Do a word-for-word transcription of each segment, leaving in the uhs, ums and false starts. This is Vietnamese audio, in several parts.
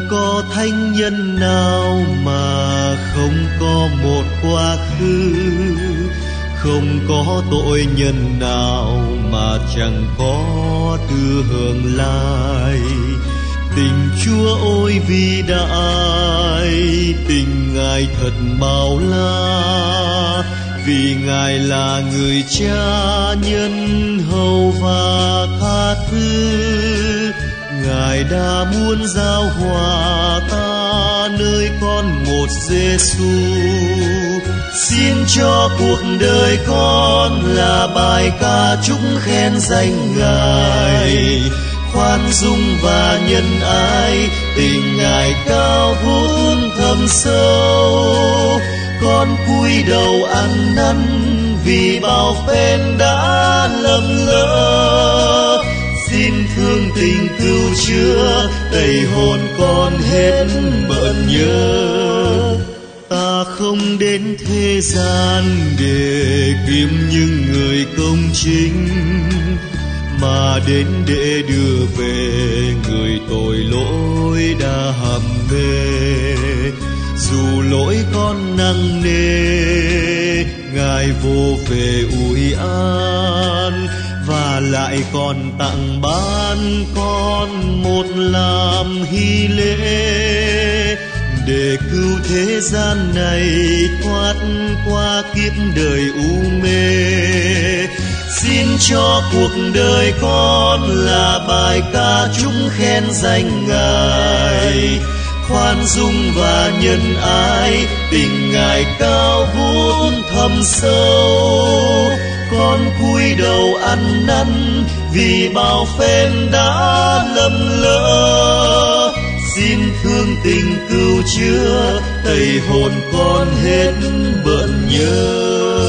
có thánh nhân nào mà không có một quá khứ, không có tội nhân nào mà chẳng có tư hưởng lai. Tình Chúa ôi vĩ đại, tình Ngài thật bao la, vì Ngài là người cha nhân hậu và tha thứ. Ngài đã muốn giao hòa ta nơi con một Giêsu. Xin cho cuộc đời con là bài ca chúc khen danh Ngài, khoan dung và nhân ái, tình Ngài cao vút thâm sâu. Con cúi đầu ăn năn vì bao phen đã lầm lỡ. Xin thương tình cứu chữa, tẩy hồn con hết bận nhớ. Ta không đến thế gian để kiếm những người công chính, mà đến để đưa về người tội lỗi đã hầm mê. Dù lỗi con nặng nề, Ngài vô về ủi an, và lại còn tặng ban con một làm hy lễ, để cứu thế gian này thoát qua kiếp đời u mê. Xin cho cuộc đời con là bài ca chúc khen danh Ngài, khoan dung và nhân ái, tình Ngài cao vút thâm sâu. Con cúi đầu ăn năn vì bao phen đã lầm lỡ. Xin thương tình cứu chữa, tẩy hồn con hết bận nhớ.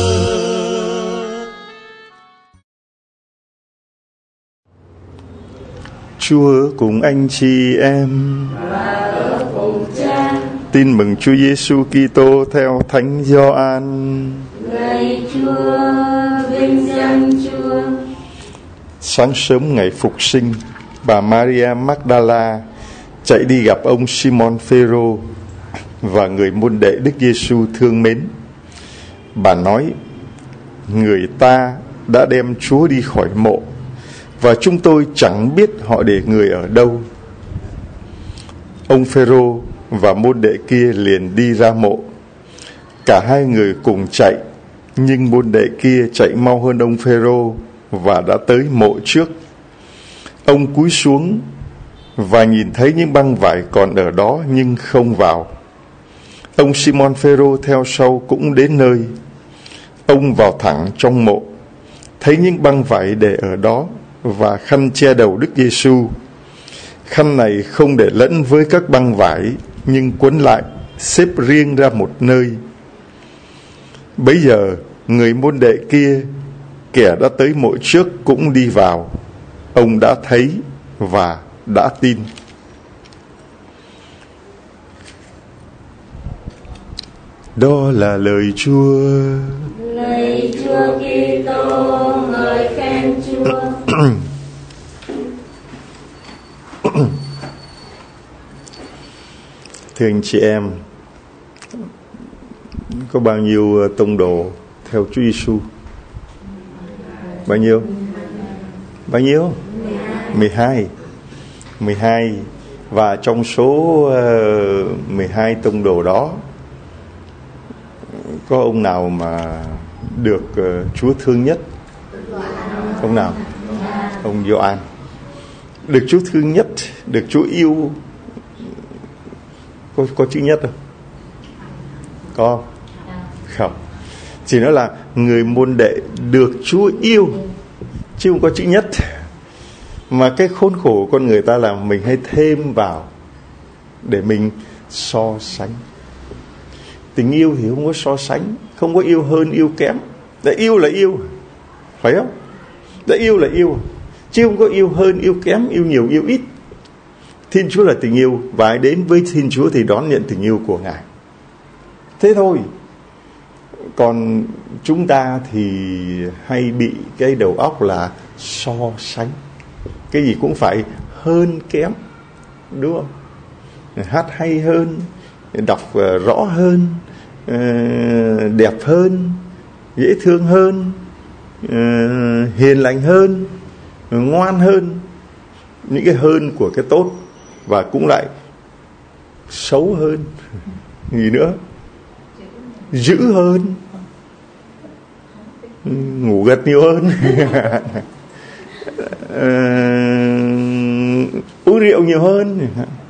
Chúa cùng anh chị em. Và ở cùng Cha. Tin mừng Chúa Giêsu Kitô theo Thánh Gioan. Lạy Chúa, vinh danh Chúa. Sáng sớm ngày phục sinh, bà Maria Magdala chạy đi gặp ông Simon Phêrô và người môn đệ Đức Giêsu thương mến. Bà nói: người ta đã đem Chúa đi khỏi mộ, và chúng tôi chẳng biết họ để người ở đâu. Ông Phêrô và môn đệ kia liền đi ra mộ. Cả hai người cùng chạy, nhưng môn đệ kia chạy mau hơn ông Phêrô và đã tới mộ trước. Ông cúi xuống và nhìn thấy những băng vải còn ở đó nhưng không vào. Ông Simon Phêrô theo sau cũng đến nơi. Ông vào thẳng trong mộ, thấy những băng vải để ở đó và khăn che đầu Đức Giêsu. Khăn này không để lẫn với các băng vải, nhưng quấn lại, xếp riêng ra một nơi. Bấy giờ người môn đệ kia, kẻ đã tới mộ trước, cũng đi vào. Ông đã thấy và đã tin. Đó là lời Chúa. Lạy Chúa Kitô, ngợi khen Chúa. Thưa anh chị em, có bao nhiêu tông đồ theo Chúa Giêsu? Bao nhiêu? Bao nhiêu? mười hai. mười hai. Và trong số uh, mười hai tông đồ đó, có ông nào mà được uh, Chúa thương nhất? Ông nào? Ông Gioan. Được Chúa thương nhất, được Chúa yêu. Có, có chữ nhất không? Có không? Chỉ nói là người môn đệ được Chúa yêu, chứ không có chữ nhất. Mà cái khốn khổ của con người ta là mình hay thêm vào để mình so sánh. Tình yêu thì không có so sánh, không có yêu hơn yêu kém. Để yêu là yêu, phải không? Để yêu là yêu, chứ không có yêu hơn yêu kém, yêu nhiều yêu ít. Thiên Chúa là tình yêu, và ai đến với Thiên Chúa thì đón nhận tình yêu của Ngài. Thế thôi. Còn chúng ta thì hay bị cái đầu óc là so sánh. Cái gì cũng phải hơn kém, đúng không? hát hay hơn, đọc rõ hơn, đẹp hơn, dễ thương hơn, hiền lành hơn, ngoan hơn, những cái hơn của cái tốt, và cũng lại xấu hơn, gì nữa, dữ hơn, ngủ gật nhiều hơn, uống rượu nhiều hơn,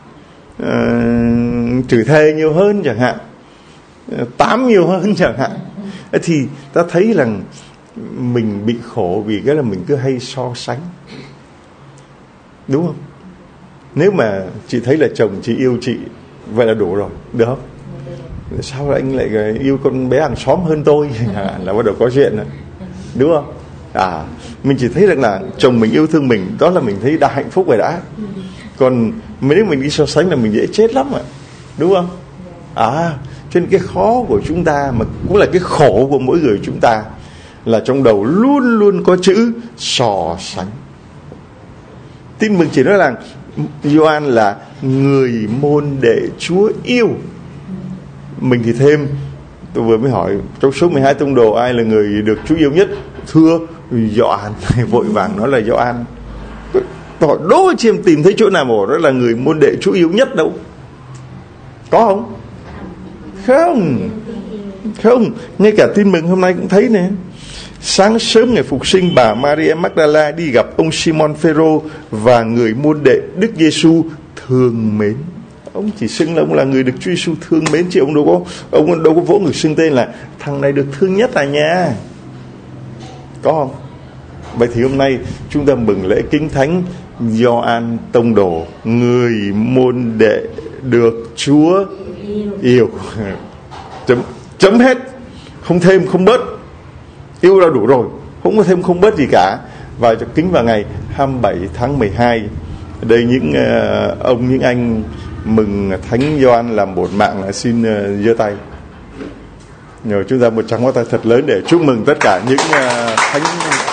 chửi thề nhiều hơn chẳng hạn, tám nhiều hơn chẳng hạn. Thì ta thấy rằng mình bị khổ vì cái là mình cứ hay so sánh, đúng không? Nếu mà chị thấy là chồng chị yêu chị, vậy là đủ rồi, được không? Sao anh lại yêu con bé hàng xóm hơn tôi? Là bắt đầu có chuyện rồi, đúng không? À, mình chỉ thấy rằng là chồng mình yêu thương mình, đó là mình thấy đã hạnh phúc rồi đã. Còn nếu mình đi so sánh là mình dễ chết lắm ạ, đúng không? À, cho nên cái khó của chúng ta, mà cũng là cái khổ của mỗi người chúng ta, là trong đầu luôn luôn có chữ so sánh. Tin mừng chỉ nói là Gioan là người môn đệ Chúa yêu. Mình thì thêm, tôi vừa mới hỏi trong số mười hai tông đồ ai là người được Chúa yêu nhất? Thưa Gioan. Vội vàng nói là Gioan. Hỏi đố chị em tìm thấy chỗ nào mà đó là người môn đệ Chúa yêu nhất đâu? Có không? Không. Không. Ngay cả tin mừng hôm nay cũng thấy nè. Sáng sớm ngày phục sinh, bà Maria Magdala đi gặp ông Simon Phêrô và người môn đệ Đức Giêsu thương mến. Ông chỉ xưng là ông là người được Chúa Giêsu thương mến, chứ ông đâu có ông đâu có vỗ ngực xưng tên là thằng này được thương nhất à nha. Có không? Vậy thì hôm nay chúng ta mừng lễ kính thánh Gioan tông đồ, người môn đệ được Chúa yêu. Chấm, chấm hết, không thêm không bớt. Yêu là đủ rồi, không có thêm không bớt gì cả. Và kính vào ngày hai mươi bảy tháng mười hai, đây những uh, ông những anh mừng thánh Gioan làm bổn mạng là xin uh, giơ tay. Nhờ chúng ta một tràng pháo tay thật lớn để chúc mừng tất cả những uh, thánh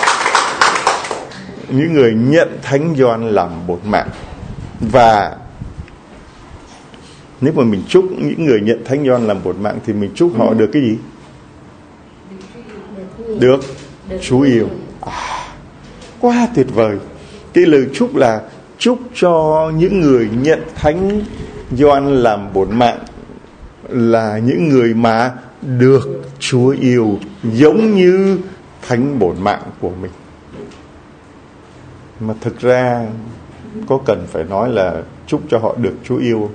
những người nhận thánh Gioan làm bổn mạng. Và nếu mà mình chúc những người nhận thánh Gioan làm bổn mạng thì mình chúc họ được cái gì? Được Chúa yêu. À, quá tuyệt vời. Cái lời chúc là chúc cho những người nhận thánh Gioan làm bổn mạng là những người mà được Chúa yêu, giống như thánh bổn mạng của mình. Mà thực ra có cần phải nói là chúc cho họ được Chúa yêu?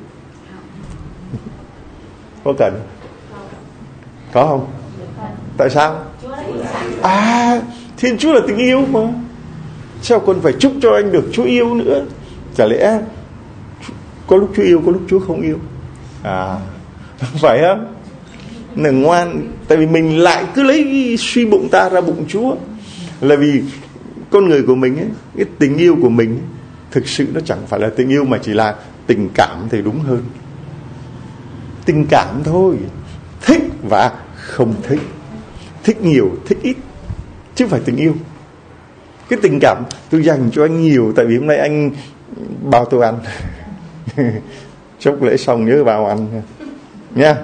Có cần? Có không? Tại sao? À, Thiên Chúa là tình yêu mà, sao còn phải chúc cho anh được Chúa yêu nữa? Chả lẽ có lúc Chúa yêu, có lúc Chúa không yêu? À, phải không? Là ngoan. Tại vì mình lại cứ lấy suy bụng ta ra bụng Chúa. Là vì con người của mình ấy, cái tình yêu của mình ấy, thực sự nó chẳng phải là tình yêu mà chỉ là tình cảm thì đúng hơn. Tình cảm thôi, thích và không thích, thích nhiều, thích ít, chứ không phải tình yêu. Cái tình cảm tôi dành cho anh nhiều, tại vì hôm nay anh bao tôi ăn. Chốc lễ xong nhớ bao ăn nha.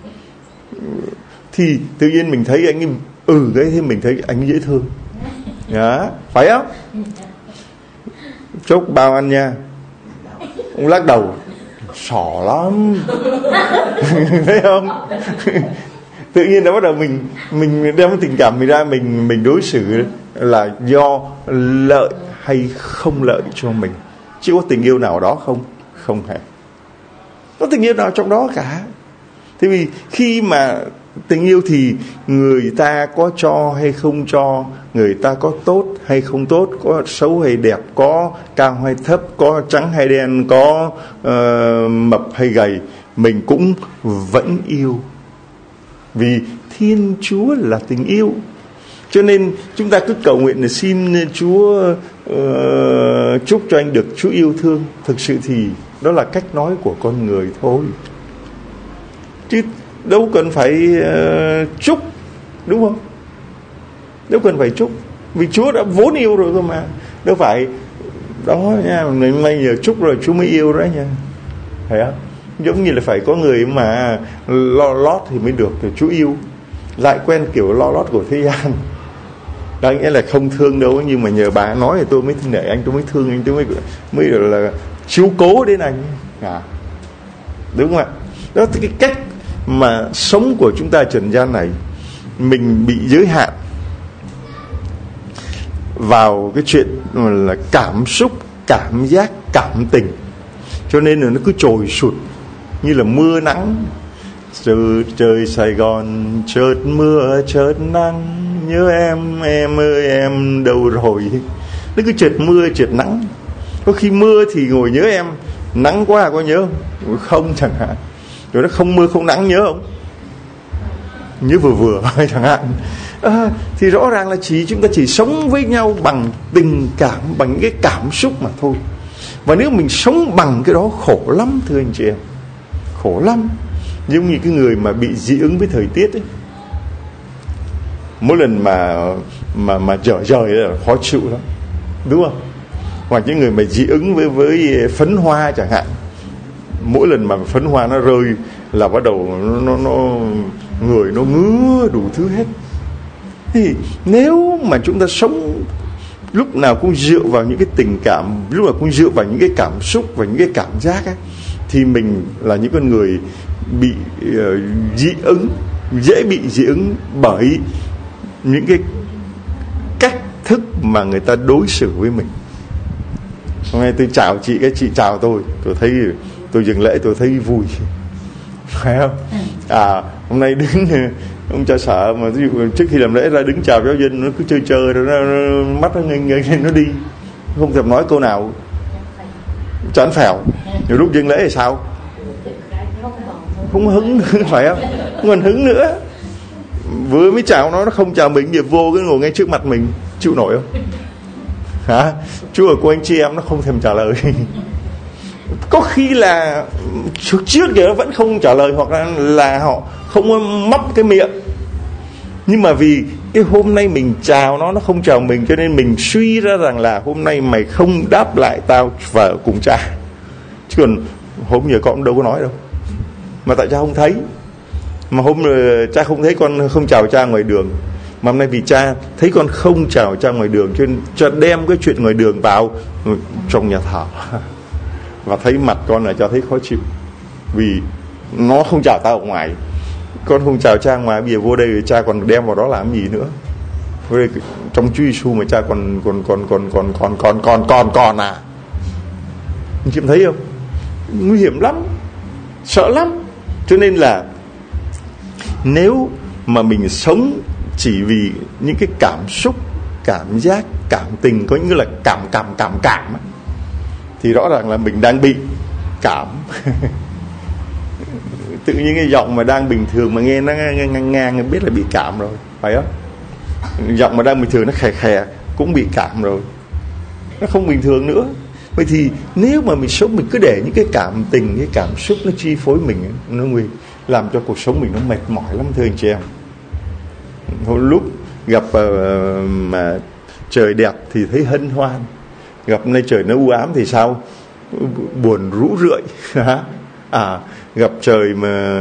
Thì tự nhiên mình thấy anh ừ cái thì mình thấy anh dễ thương. Đó, phải không? Chốc bao ăn nha. Ông lắc đầu, sỏ lắm. Thấy không? Tự nhiên đã bắt đầu mình mình đem cái tình cảm mình ra, mình mình đối xử là do lợi hay không lợi cho mình, chứ có tình yêu nào đó không? Không hề có tình yêu nào trong đó cả. Thế vì khi mà tình yêu thì người ta có cho hay không cho, người ta có tốt hay không tốt, có xấu hay đẹp, có cao hay thấp, có trắng hay đen, có uh, mập hay gầy, mình cũng vẫn yêu. Vì Thiên Chúa là tình yêu. Cho nên chúng ta cứ cầu nguyện để xin Chúa uh, chúc cho anh được Chúa yêu thương. Thực sự thì đó là cách nói của con người thôi, chứ đâu cần phải uh, chúc, đúng không? Đâu cần phải chúc, vì Chúa đã vốn yêu rồi cơ mà. Đâu phải đó nha, ngày mai giờ chúc rồi Chúa mới yêu đó nha, phải không? Giống như là phải có người mà lo lót thì mới được Chúa yêu. Lại quen kiểu lo lót của thế gian. Đó nghĩa là không thương đâu, nhưng mà nhờ bà nói thì tôi mới nể anh, tôi mới thương anh, tôi mới mới là chiếu cố đến anh. À, đúng không ạ? Đó là cái cách mà sống của chúng ta trần gian này, mình bị giới hạn vào cái chuyện là cảm xúc, cảm giác, cảm tình, cho nên là nó cứ trồi sụt như là mưa nắng. Từ trời Sài Gòn chợt mưa chợt nắng, nhớ em, em ơi em đâu rồi. Nó cứ chợt mưa chợt nắng. Có khi mưa thì ngồi nhớ em, nắng quá có nhớ không? Không chẳng hạn. Rồi nó không mưa không nắng nhớ không? Nhớ vừa vừa chẳng hạn. À, thì rõ ràng là chỉ chúng ta chỉ sống với nhau bằng tình cảm, bằng những cái cảm xúc mà thôi. Và nếu mình sống bằng cái đó khổ lắm thưa anh chị em, khổ lắm. Giống như cái người mà bị dị ứng với thời tiết ấy, mỗi lần mà mà mà dở dời là khó chịu lắm, đúng không? Hoặc những người mà dị ứng với với phấn hoa chẳng hạn, mỗi lần mà phấn hoa nó rơi là bắt đầu nó nó, nó người nó ngứa đủ thứ hết. Thì nếu mà chúng ta sống lúc nào cũng dựa vào những cái tình cảm, lúc nào cũng dựa vào những cái cảm xúc và những cái cảm giác ấy, thì mình là những con người bị uh, dị ứng, dễ bị dị ứng bởi những cái cách thức mà người ta đối xử với mình. Hôm nay tôi chào chị, cái chị chào tôi, tôi thấy tôi dừng lễ tôi thấy vui, phải không? À, hôm nay đứng ông cha sợ mà ví dụ trước khi làm lễ ra đứng chào giáo dân nó cứ chơi chơi rồi nó, nó mắt nó ngây ngây nó đi, không thèm nói câu nào, chán phèo. Nhiều lúc dừng lễ thì sao? Không hứng phải không? Không còn hứng nữa. Vừa mới chào nó nó không chào mình, nghiệp vô cái ngồi ngay trước mặt mình, chịu nổi không? Hả? Chúa của anh chị em nó không thèm trả lời. Có khi là trước kia nó vẫn không trả lời, hoặc là, là họ không móc cái miệng. Nhưng mà vì cái hôm nay mình chào nó, nó không chào mình, cho nên mình suy ra rằng là hôm nay mày không đáp lại tao và cùng cha. Chứ còn hôm giờ con đâu có nói đâu. Mà tại cha không thấy. Mà hôm rồi cha không thấy con không chào cha ngoài đường. Mà hôm nay vì cha thấy con không chào cha ngoài đường, cho nên cha đem cái chuyện ngoài đường vào trong nhà thờ. Và thấy mặt con là cha thấy khó chịu. Vì nó không chào tao ở ngoài, con không chào cha ngoài, bây giờ vô đây cha còn đem vào đó làm gì nữa? Vô đây, trong Chúa Giêsu mà cha còn còn còn còn còn còn còn còn còn còn à? Anh chị thấy không? Nguy hiểm lắm, sợ lắm. Cho nên là nếu mà mình sống chỉ vì những cái cảm xúc, cảm giác, cảm tình, có những là cảm cảm cảm cảm thì rõ ràng là mình đang bị cảm. Tự nhiên cái giọng mà đang bình thường mà nghe nó ngang ngang biết là bị cảm rồi, phải không? Giọng mà đang bình thường nó khè khè cũng bị cảm rồi, nó không bình thường nữa. Vậy thì nếu mà mình sống mình cứ để những cái cảm tình, cái cảm xúc nó chi phối mình, nó nguy làm cho cuộc sống mình nó mệt mỏi lắm thưa anh chị em. Hồi lúc gặp uh, mà trời đẹp thì thấy hân hoan, gặp nay trời nó u ám thì sao? Buồn rũ rượi. À, gặp trời mà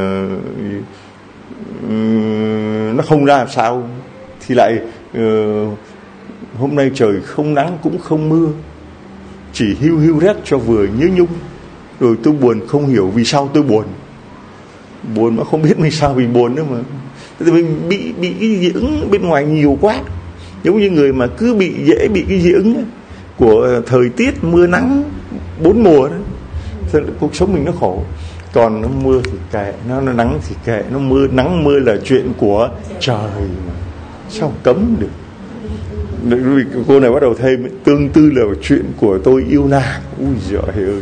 um, nó không ra làm sao thì lại uh, hôm nay trời không nắng cũng không mưa, chỉ hiu hiu rét cho vừa nhớ nhung. Rồi tôi buồn không hiểu vì sao tôi buồn. Buồn mà không biết mình sao vì buồn nữa mà. Thì mình bị bị cái dị ứng bên ngoài nhiều quá. Giống như người mà cứ bị dễ bị cái dị ứng của thời tiết mưa nắng bốn mùa đó. Thì cuộc sống mình nó khổ. Còn nó mưa thì kệ, nó, nó nắng thì kệ, nó mưa nắng mưa là chuyện của trời mà. Sao cấm được? Vì cô này bắt đầu thêm tương tư là chuyện của tôi yêu nàng. Ui giời ơi.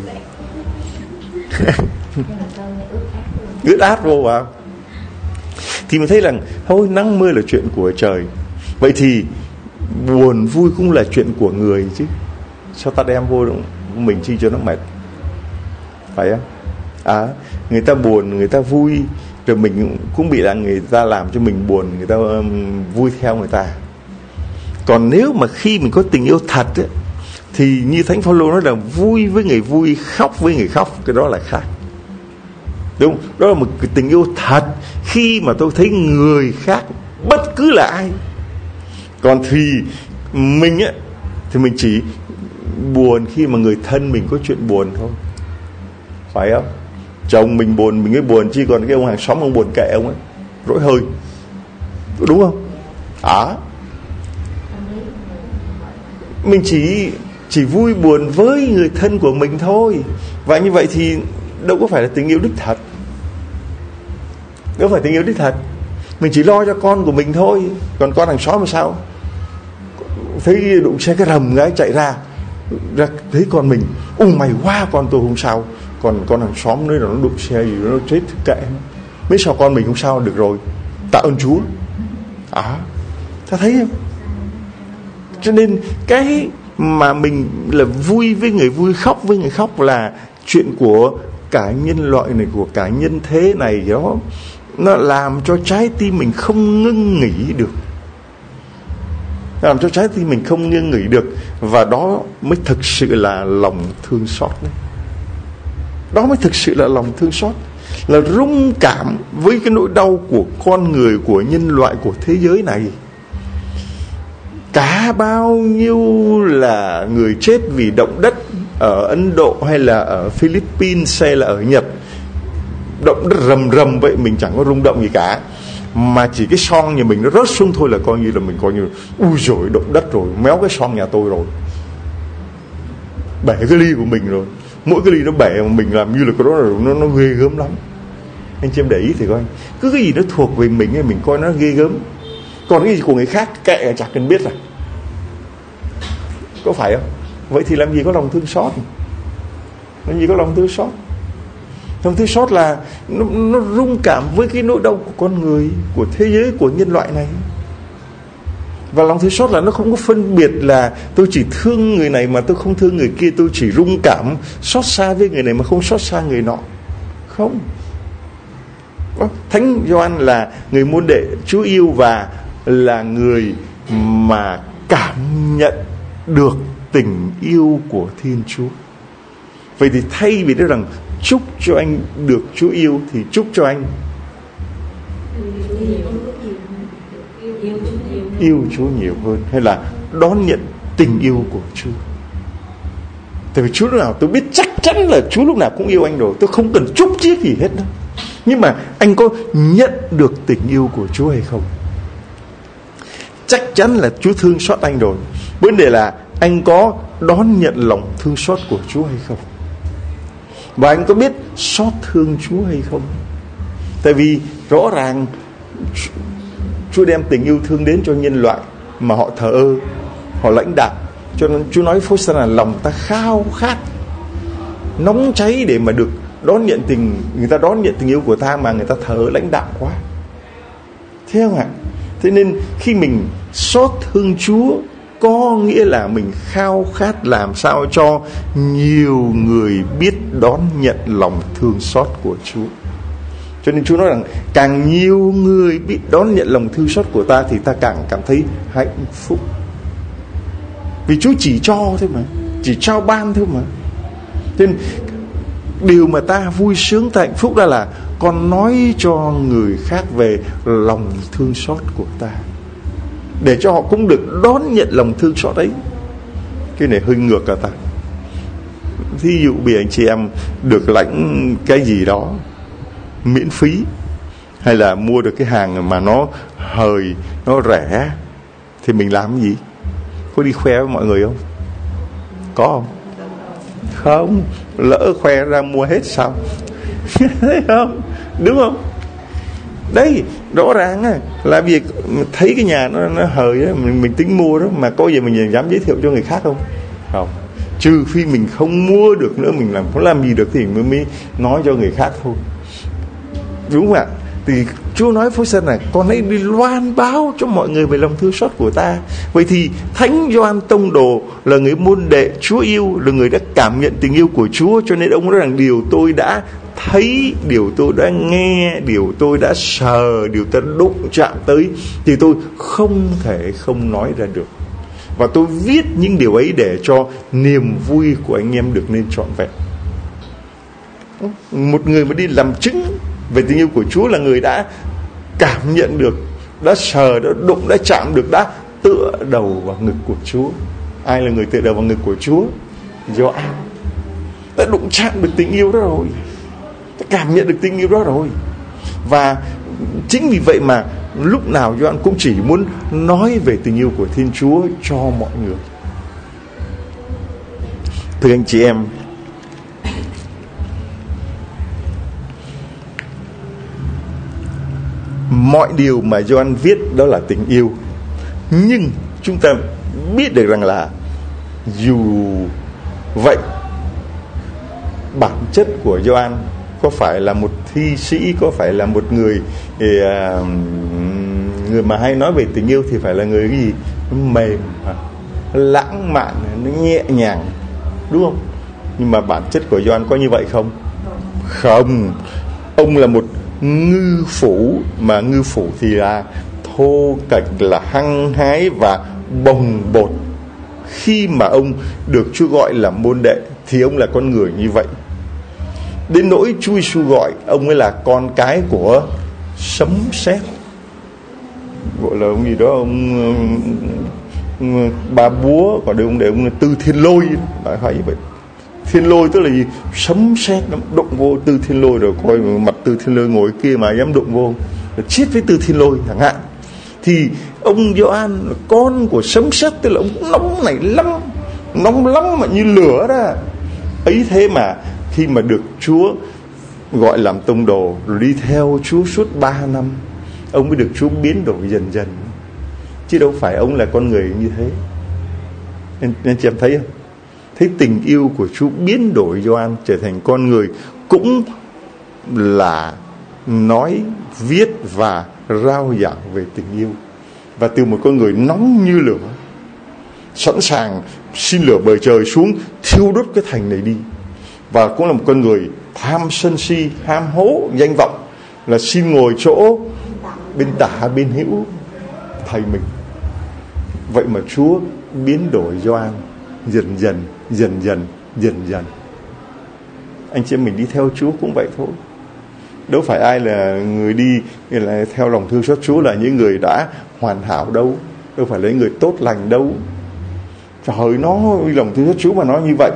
Ướt át vô vào. Thì mình thấy rằng thôi nắng mưa là chuyện của trời. Vậy thì buồn vui cũng là chuyện của người chứ. Sao ta đem vô mình chi cho nó mệt? Phải không? À, người ta buồn, người ta vui, rồi mình cũng bị là người ta làm cho mình buồn, người ta um, vui theo người ta. Còn nếu mà khi mình có tình yêu thật ấy, thì như Thánh Phaolô nói là vui với người vui, khóc với người khóc, cái đó là khác. Đúng, đó là một cái tình yêu thật khi mà tôi thấy người khác bất cứ là ai. Còn thì mình á, thì mình chỉ buồn khi mà người thân mình có chuyện buồn thôi, phải không? Chồng mình buồn mình mới buồn, chứ còn cái ông hàng xóm ông buồn kệ ông ấy, rỗi hơi, đúng không? À, mình chỉ chỉ vui buồn với người thân của mình thôi. Và như vậy thì đâu có phải là tình yêu đích thật. Đâu phải tình yêu đích thật. Mình chỉ lo cho con của mình thôi. Còn con hàng xóm mà sao? Thấy đụng xe cái rầm cái chạy ra, ra thấy con mình, ôi mày quá, con tôi không sao. Còn con hàng xóm nơi nào nó đụng xe gì nó chết kệ, biết sao con mình không sao, được rồi, tạ ơn Chúa. À, ta thấy không? Cho nên cái mà mình là vui với người vui, khóc với người khóc là chuyện của cả nhân loại này, của cả nhân thế này đó. Nó làm cho trái tim mình không ngưng nghỉ được, nó làm cho trái tim mình không ngưng nghỉ được. Và đó mới thực sự là lòng thương xót đấy. Đó mới thực sự là lòng thương xót, là rung cảm với cái nỗi đau của con người, của nhân loại, của thế giới này. Cả bao nhiêu là người chết vì động đất ở Ấn Độ hay là ở Philippines hay là ở Nhật, động đất rầm rầm vậy mình chẳng có rung động gì cả, mà chỉ cái son nhà mình nó rớt xuống thôi là coi như là mình coi như ui dồi động đất rồi, méo cái son nhà tôi rồi, bể cái ly của mình rồi. Mỗi cái ly nó bể mà mình làm như là cái đó là nó, nó ghê gớm lắm. Anh chị em để ý thì coi, cứ cái gì nó thuộc về mình ấy, mình coi nó ghê gớm. Còn cái gì của người khác kệ chẳng cần biết, là có phải không? Vậy thì làm gì có lòng thương xót? Làm gì có lòng thương xót? Lòng thương xót là nó, nó rung cảm với cái nỗi đau của con người, của thế giới, của nhân loại này. Và lòng thương xót là nó không có phân biệt là tôi chỉ thương người này mà tôi không thương người kia, tôi chỉ rung cảm xót xa với người này mà không xót xa người nọ. Không. Thánh Gioan là người môn đệ Chúa yêu và là người mà cảm nhận được tình yêu của Thiên Chúa. Vậy thì thay vì nói rằng chúc cho anh được Chúa yêu thì chúc cho anh yêu Chúa nhiều hơn, hay là đón nhận tình yêu của Chúa. Tại vì Chúa lúc nào tôi biết chắc chắn là Chúa lúc nào cũng yêu anh rồi, tôi không cần chúc chiết gì hết đâu. Nhưng mà anh có nhận được tình yêu của Chúa hay không? Chắc chắn là Chúa thương xót anh rồi. Vấn đề là anh có đón nhận lòng thương xót của Chúa hay không? Và anh có biết xót thương Chúa hay không? Tại vì rõ ràng Chúa đem tình yêu thương đến cho nhân loại mà họ thờ ơ, họ lãnh đạm. Cho nên Chúa nói phúc là lòng ta khao khát, nóng cháy để mà được đón nhận tình, người ta đón nhận tình yêu của ta mà người ta thờ ơ lãnh đạm quá. Thế không ạ? Thế nên khi mình xót thương Chúa có nghĩa là mình khao khát làm sao cho nhiều người biết đón nhận lòng thương xót của Chúa. Cho nên Chúa nói rằng càng nhiều người biết đón nhận lòng thương xót của ta thì ta càng cảm thấy hạnh phúc. Vì Chúa chỉ cho thôi mà, chỉ trao ban thôi mà. Cho nên điều mà ta vui sướng, ta hạnh phúc đó là con nói cho người khác về lòng thương xót của ta, để cho họ cũng được đón nhận lòng thương xót ấy. Cái này hơi ngược cả ta. Thí dụ bị anh chị em được lãnh cái gì đó miễn phí, hay là mua được cái hàng mà nó hời, nó rẻ, thì mình làm cái gì? Có đi khoe với mọi người không? Có không? Không. Lỡ khoe ra mua hết sao? Thấy không? Đúng không? Đấy, rõ ràng á, là việc thấy cái nhà nó, nó hời á, mình, mình tính mua đó, mà có gì mình dám giới thiệu cho người khác không? Không. Trừ phi mình không mua được nữa, mình làm không làm gì được thì mới, mới nói cho người khác thôi. Đúng không ạ? Thì Chúa nói với dân là con hãy đi loan báo cho mọi người về lòng thương xót của ta. Vậy thì Thánh Gioan Tông Đồ là người môn đệ Chúa yêu, là người đã cảm nhận tình yêu của Chúa. Cho nên ông nói rằng điều tôi đã thấy, điều tôi đã nghe, điều tôi đã sờ, điều tôi đã đụng chạm tới thì tôi không thể không nói ra được. Và tôi viết những điều ấy để cho niềm vui của anh em được nên trọn vẹn. Một người mà đi làm chứng về tình yêu của Chúa là người đã cảm nhận được, đã sờ, đã đụng, đã chạm được, đã tựa đầu vào ngực của Chúa. Ai là người tựa đầu vào ngực của Chúa? Gioan. Đã đụng chạm được tình yêu đó rồi, đã cảm nhận được tình yêu đó rồi. Và chính vì vậy mà lúc nào Gioan cũng chỉ muốn nói về tình yêu của Thiên Chúa cho mọi người. Thưa anh chị em, mọi điều mà Gioan viết đó là tình yêu. Nhưng chúng ta biết được rằng là dù vậy, bản chất của Gioan có phải là một thi sĩ, có phải là một người người mà hay nói về tình yêu thì phải là người cái gì? Mềm, lãng mạn, nó nhẹ nhàng, đúng không? Nhưng mà bản chất của Gioan có như vậy không? Không. Ông là một ngư phủ, mà ngư phủ thì là thô kệch, là hăng hái và bồng bột. Khi mà ông được Chúa gọi là môn đệ thì ông là con người như vậy. Đến nỗi Chúa Giêsu gọi ông ấy là con cái của sấm sét, gọi là ông gì đó, ông, ông ba búa, còn đây ông để ông là Tư Thiên Lôi, phải phải như vậy. Thiên Lôi tức là gì? Sấm sét nó đụng vô Tư Thiên Lôi, rồi coi mặt Tư Thiên Lôi ngồi kia mà dám đụng vô, chết với Tư Thiên Lôi chẳng hạn. Thì ông Gioan là con của sấm sét, tức là ông cũng nóng này lắm, nóng lắm mà như lửa đó. Ấy thế mà khi mà được Chúa gọi làm tông đồ, rồi đi theo Chúa suốt ba năm, ông mới được Chúa biến đổi dần dần. Chứ đâu phải ông là con người như thế. Nên, nên chị em thấy không? Thấy tình yêu của Chúa biến đổi Gioan trở thành con người, cũng là nói, viết và rao giảng về tình yêu. Và từ một con người nóng như lửa, sẵn sàng xin lửa bầu trời xuống thiêu đốt cái thành này đi, và cũng là một con người tham sân si, ham hố danh vọng, là xin ngồi chỗ bên tả bên hữu thầy mình. Vậy mà Chúa biến đổi Gioan dần dần dần dần dần dần. Anh chị em mình đi theo Chúa cũng vậy thôi. Đâu phải ai là người đi là theo lòng thương xót Chúa là những người đã hoàn hảo đâu, đâu phải là những người tốt lành đâu. Trời, nó lòng thương xót Chúa mà nói như vậy.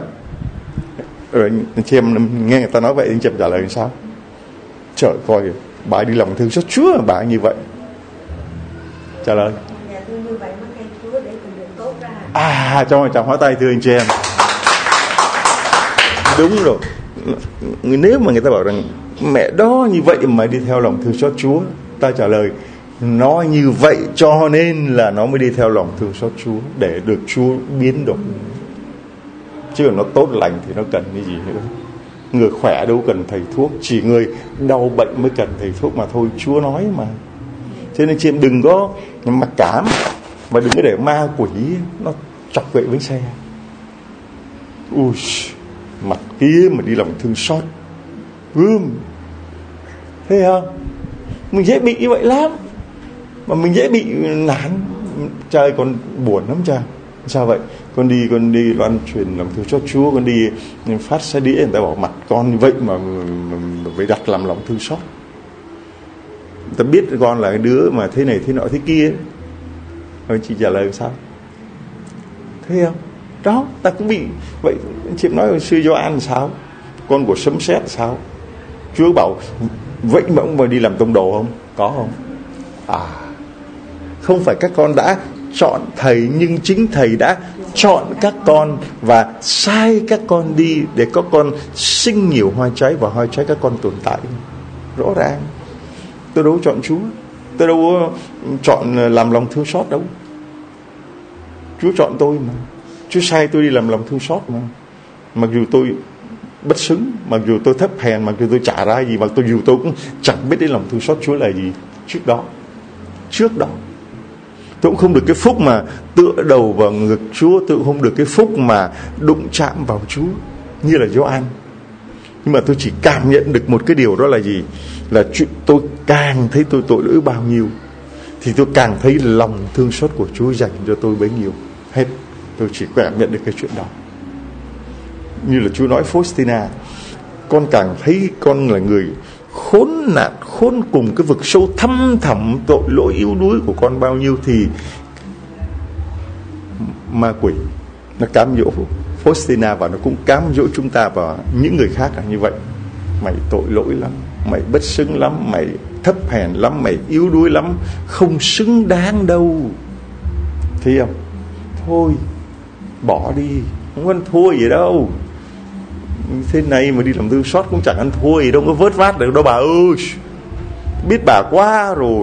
Rồi anh chị em nghe người ta nói vậy, anh chị em trả lời làm sao? Trời, coi bà đi lòng thương xót Chúa mà bà như vậy. Trả lời. À, cho một tràng hóa tay thưa anh chị em. Đúng rồi. Nếu mà người ta bảo rằng mẹ đó như vậy mà đi theo lòng thương xót Chúa, ta trả lời nó như vậy cho nên là nó mới đi theo lòng thương xót Chúa, để được Chúa biến đổi. Chứ còn nó tốt lành thì nó cần cái gì nữa. Người khỏe đâu cần thầy thuốc, chỉ người đau bệnh mới cần thầy thuốc mà thôi, Chúa nói mà. Cho nên chị em đừng có mặc cảm, và đừng có để ma quỷ nó chọc gậy bánh xe. Ui, mặt kia mà đi lòng thương xót, gươm, thấy không? Mình dễ bị như vậy lắm, mà mình dễ bị nản. Trời, con buồn lắm cha. Sao vậy? Con đi con đi loan truyền làm thương xót Chúa, con đi phát xe đĩa, người ta bảo mặt con như vậy mà, mà, mà phải đặt làm lòng thương xót. Người ta biết con là cái đứa mà thế này thế nọ thế kia. Rồi chị trả lời sao? Thấy không? Đó, ta cũng bị vậy. Chị nói sư Gioan sao? Con của sấm sét sao? Chúa bảo vậy mà ông mà đi làm tông đồ không? Có không? À, không phải các con đã chọn thầy, nhưng chính thầy đã chọn các con và sai các con đi để các con sinh nhiều hoa trái, và hoa trái các con tồn tại. Rõ ràng. Tôi đâu chọn Chúa, tôi đâu chọn làm lòng thương xót đâu. Chúa chọn tôi mà. Chúa sai tôi đi làm lòng thương xót mà. Mặc dù tôi bất xứng, mặc dù tôi thấp hèn, mặc dù tôi chả ra gì, mặc dù tôi cũng chẳng biết đến lòng thương xót Chúa là gì trước đó. Trước đó tôi cũng không được cái phúc mà tựa đầu vào ngực Chúa, tôi cũng không được cái phúc mà đụng chạm vào Chúa như là Gioan. Nhưng mà tôi chỉ cảm nhận được một cái điều, đó là gì? Là chuyện tôi càng thấy tôi tội lỗi bao nhiêu thì tôi càng thấy lòng thương xót của Chúa dành cho tôi bấy nhiêu. Hết. Tôi chỉ cảm nhận được cái chuyện đó. Như là Chúa nói Faustina, con càng thấy con là người khốn nạn, khốn cùng, cái vực sâu thâm thẳm tội lỗi yếu đuối của con bao nhiêu, thì ma quỷ nó cám dỗ Faustina, và nó cũng cám dỗ chúng ta và những người khác là như vậy. Mày tội lỗi lắm, mày bất xứng lắm, mày thấp hèn lắm, mày yếu đuối lắm, không xứng đáng đâu. Thấy không? Thôi bỏ đi, không ăn thua gì đâu. Thế này mà đi làm thương xót cũng chẳng ăn thua gì đâu, có vớt vát được đâu bà ơi. Biết bà quá rồi.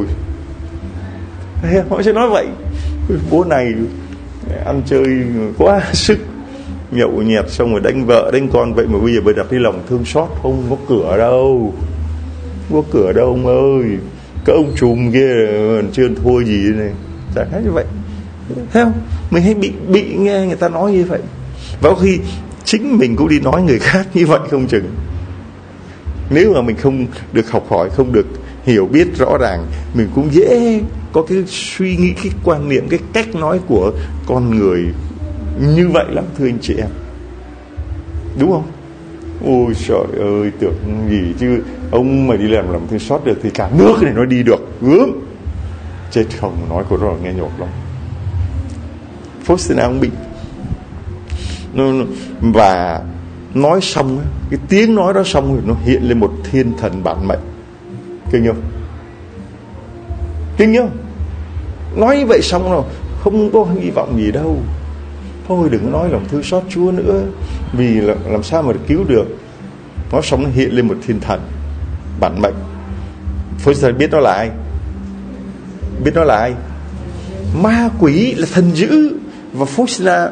Họ sẽ nói vậy. Bố này ăn chơi quá sức, nhậu nhẹt xong rồi đánh vợ đánh con, vậy mà bây giờ bà đặt đi lòng thương xót, không có cửa đâu, không có cửa đâu ông ơi. Cái ông trùm kia chưa thua gì này, chẳng hết như vậy. Thấy không? Mình hay bị bị nghe người ta nói như vậy, và có khi chính mình cũng đi nói người khác như vậy không chừng. Nếu mà mình không được học hỏi, không được hiểu biết rõ ràng, mình cũng dễ có cái suy nghĩ, cái quan niệm, cái cách nói của con người như vậy lắm, thưa anh chị em. Đúng không? Ôi trời ơi, tưởng gì chứ ông mà đi làm làm thương xót được thì cả nước này nó đi được. Gớm chết không, nói của nó nghe nhột lắm. Faustina ông bị nó, và nói xong, cái tiếng nói đó xong rồi nó hiện lên một thiên thần bản mệnh. Kinh không? Kinh không? Nói như vậy xong rồi, không có hy vọng gì đâu. Thôi đừng có nói lòng thương xót Chúa nữa, vì là, làm sao mà được cứu được. Nói xong nó hiện lên một thiên thần bản mệnh. Faustina biết nó là ai? Biết nó là ai? Ma quỷ, là thần dữ. Và Faustina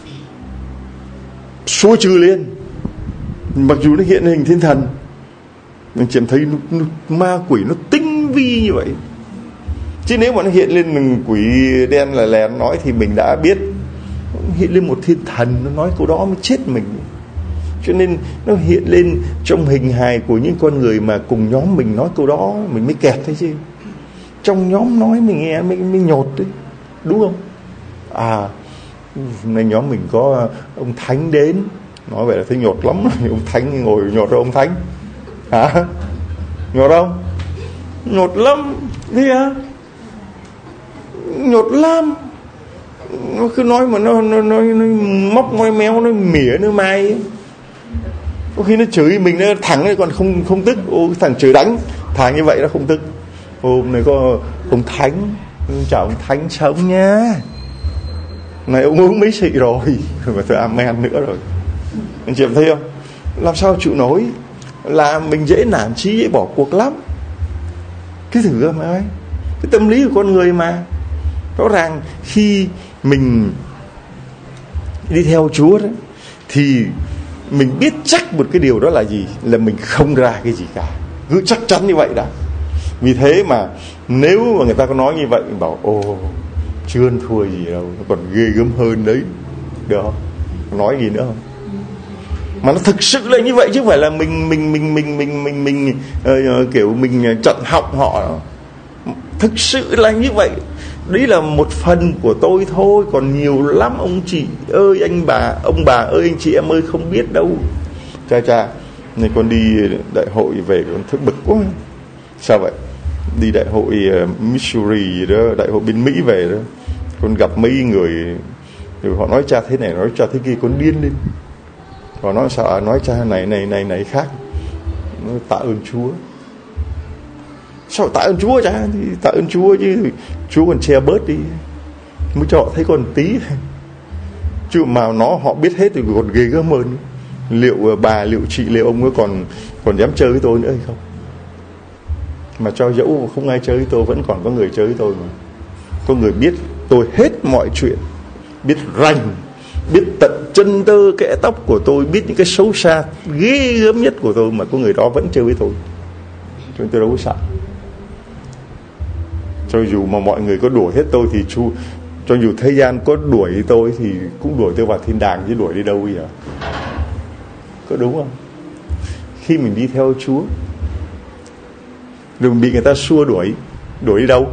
xua trừ liền, mặc dù nó hiện hình thiên thần. Mình chỉ thấy nó, nó, ma quỷ nó tinh vi như vậy. Chứ nếu mà nó hiện lên quỷ đen là lèn nói thì mình đã biết. Nó hiện lên một thiên thần, nó nói câu đó mới chết mình. Cho nên nó hiện lên trong hình hài của những con người mà cùng nhóm mình nói câu đó, mình mới kẹt thấy chứ. Trong nhóm nói mình nghe mình, mình nhột đấy. Đúng không? À, nên nhóm mình có ông Thánh đến, nói vậy là thấy nhột lắm. Ông Thánh ngồi nhột đâu ông Thánh? Hả? Nhột không? Nhột lắm. Thế à? Nhột lắm. Nó cứ nói mà nó, nó, nó, nó móc moi méo, nó mỉa nó mai. Có khi nó chửi mình, nó thẳng ấy còn không không tức. Ô, thằng chửi đánh thằng như vậy nó không tức. Hôm nay có ông Thánh, chào ông Thánh sống nha, này ông uống mấy xị rồi mà tôi amen nữa rồi. Anh chị em thấy không? Làm sao chịu nổi, là mình dễ nản chí, dễ bỏ cuộc lắm. Cái thử mà ơi, cái tâm lý của con người mà. Rõ ràng khi mình đi theo Chúa đó, thì mình biết chắc một cái điều đó là gì, là mình không ra cái gì cả, cứ chắc chắn như vậy đã. Vì thế mà nếu mà người ta có nói như vậy, mình bảo ồ, chưa ăn thua gì đâu, nó còn ghê gớm hơn đấy. Được không? Nói gì nữa không? Mà nó thực sự là như vậy, chứ không phải là mình mình mình mình mình mình mình uh, kiểu mình chặn họng họ. Thực sự là như vậy. Đấy là một phần của tôi thôi, còn nhiều lắm ông chị ơi, anh bà, ông bà ơi, anh chị em ơi, không biết đâu. Cha cha, này con đi đại hội về con thức bực quá. Sao vậy? Đi đại hội uh, Missouri gì đó, đại hội bên Mỹ về đó, con gặp mấy người rồi họ nói cha thế này, nói cha thế kia, con điên lên. Họ nói sao? Nói cha này này này này khác. Nói tạ ơn Chúa. Sao tạ ơn Chúa cha? Thì tạ ơn Chúa chứ, Chúa còn che bớt đi, mới cho họ thấy còn tí. Chứ mà nó họ biết hết thì còn ghê gớm hơn. Liệu bà, liệu chị, liệu ông ấy còn còn dám chơi với tôi nữa hay không? Mà cho dẫu không ai chơi với tôi, vẫn còn có người chơi với tôi mà. Có người biết tôi hết mọi chuyện, biết rành, biết tận chân tơ kẽ tóc của tôi, biết những cái xấu xa ghê gớm nhất của tôi, mà có người đó vẫn chơi với tôi. Cho nên tôi đâu có sợ. Cho dù mà mọi người có đuổi hết tôi thì chu, cho dù thế gian có đuổi tôi thì cũng đuổi tôi vào thiên đàng, chứ đuổi đi đâu bây giờ? Có đúng không? Khi mình đi theo Chúa rồi mình bị người ta xua đuổi, đuổi đi đâu?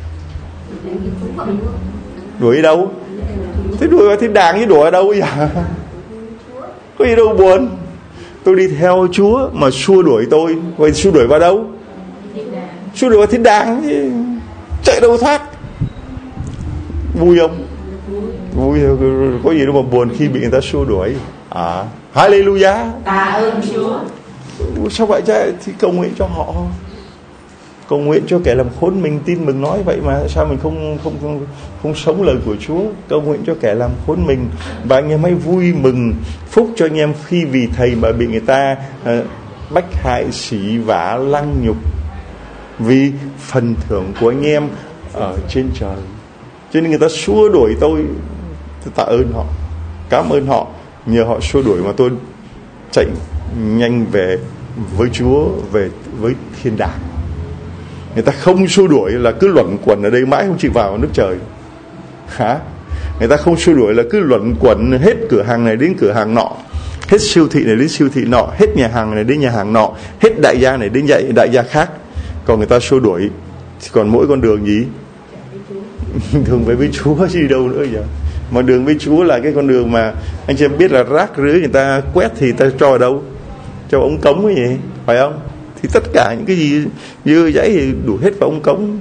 Đuổi đi đâu? Thế đuổi vào thiên đàng chứ đuổi ở đâu bây giờ? Có gì đâu buồn. tôi đi theo Chúa mà xua đuổi tôi, vậy xua đuổi vào đâu? Xua đuổi vào thiên đàng chứ, chạy đâu thoát. Vui không? Vui, có gì đâu mà buồn khi bị người ta xua đuổi. À, hallelujah. Tạ ơn Chúa. Sao vậy chứ? Thì cầu nguyện cho họ, cầu nguyện cho kẻ làm khốn mình tin mừng nói vậy mà sao mình không không không không sống lời của Chúa. Cầu nguyện cho kẻ làm khốn mình, và anh em hãy vui mừng phúc cho anh em khi vì thầy mà bị người ta uh, bách hại, sỉ vả, lăng nhục, vì phần thưởng của anh em ở trên trời. Cho nên người ta xua đuổi tôi, tôi tạ ơn họ, cảm ơn họ, nhờ họ xua đuổi mà tôi chạy nhanh về với Chúa, về với thiên đàng. Người ta không xua đuổi là cứ luẩn quẩn ở đây mãi không chịu vào nước trời. Hả? Người ta không xua đuổi là cứ luẩn quẩn hết cửa hàng này đến cửa hàng nọ, hết siêu thị này đến siêu thị nọ, hết nhà hàng này đến nhà hàng nọ, hết đại gia này đến đại, đại gia khác. Còn người ta xua đuổi thì còn mỗi con đường gì? Đường về với Chúa chứ đâu nữa giờ. Mà đường với Chúa là cái con đường mà anh chị em biết là rác rưới người ta quét thì ta cho ở đâu? Cho ống cống cái gì, phải không? Thì tất cả những cái gì dơ giấy thì đủ hết vào ống cống.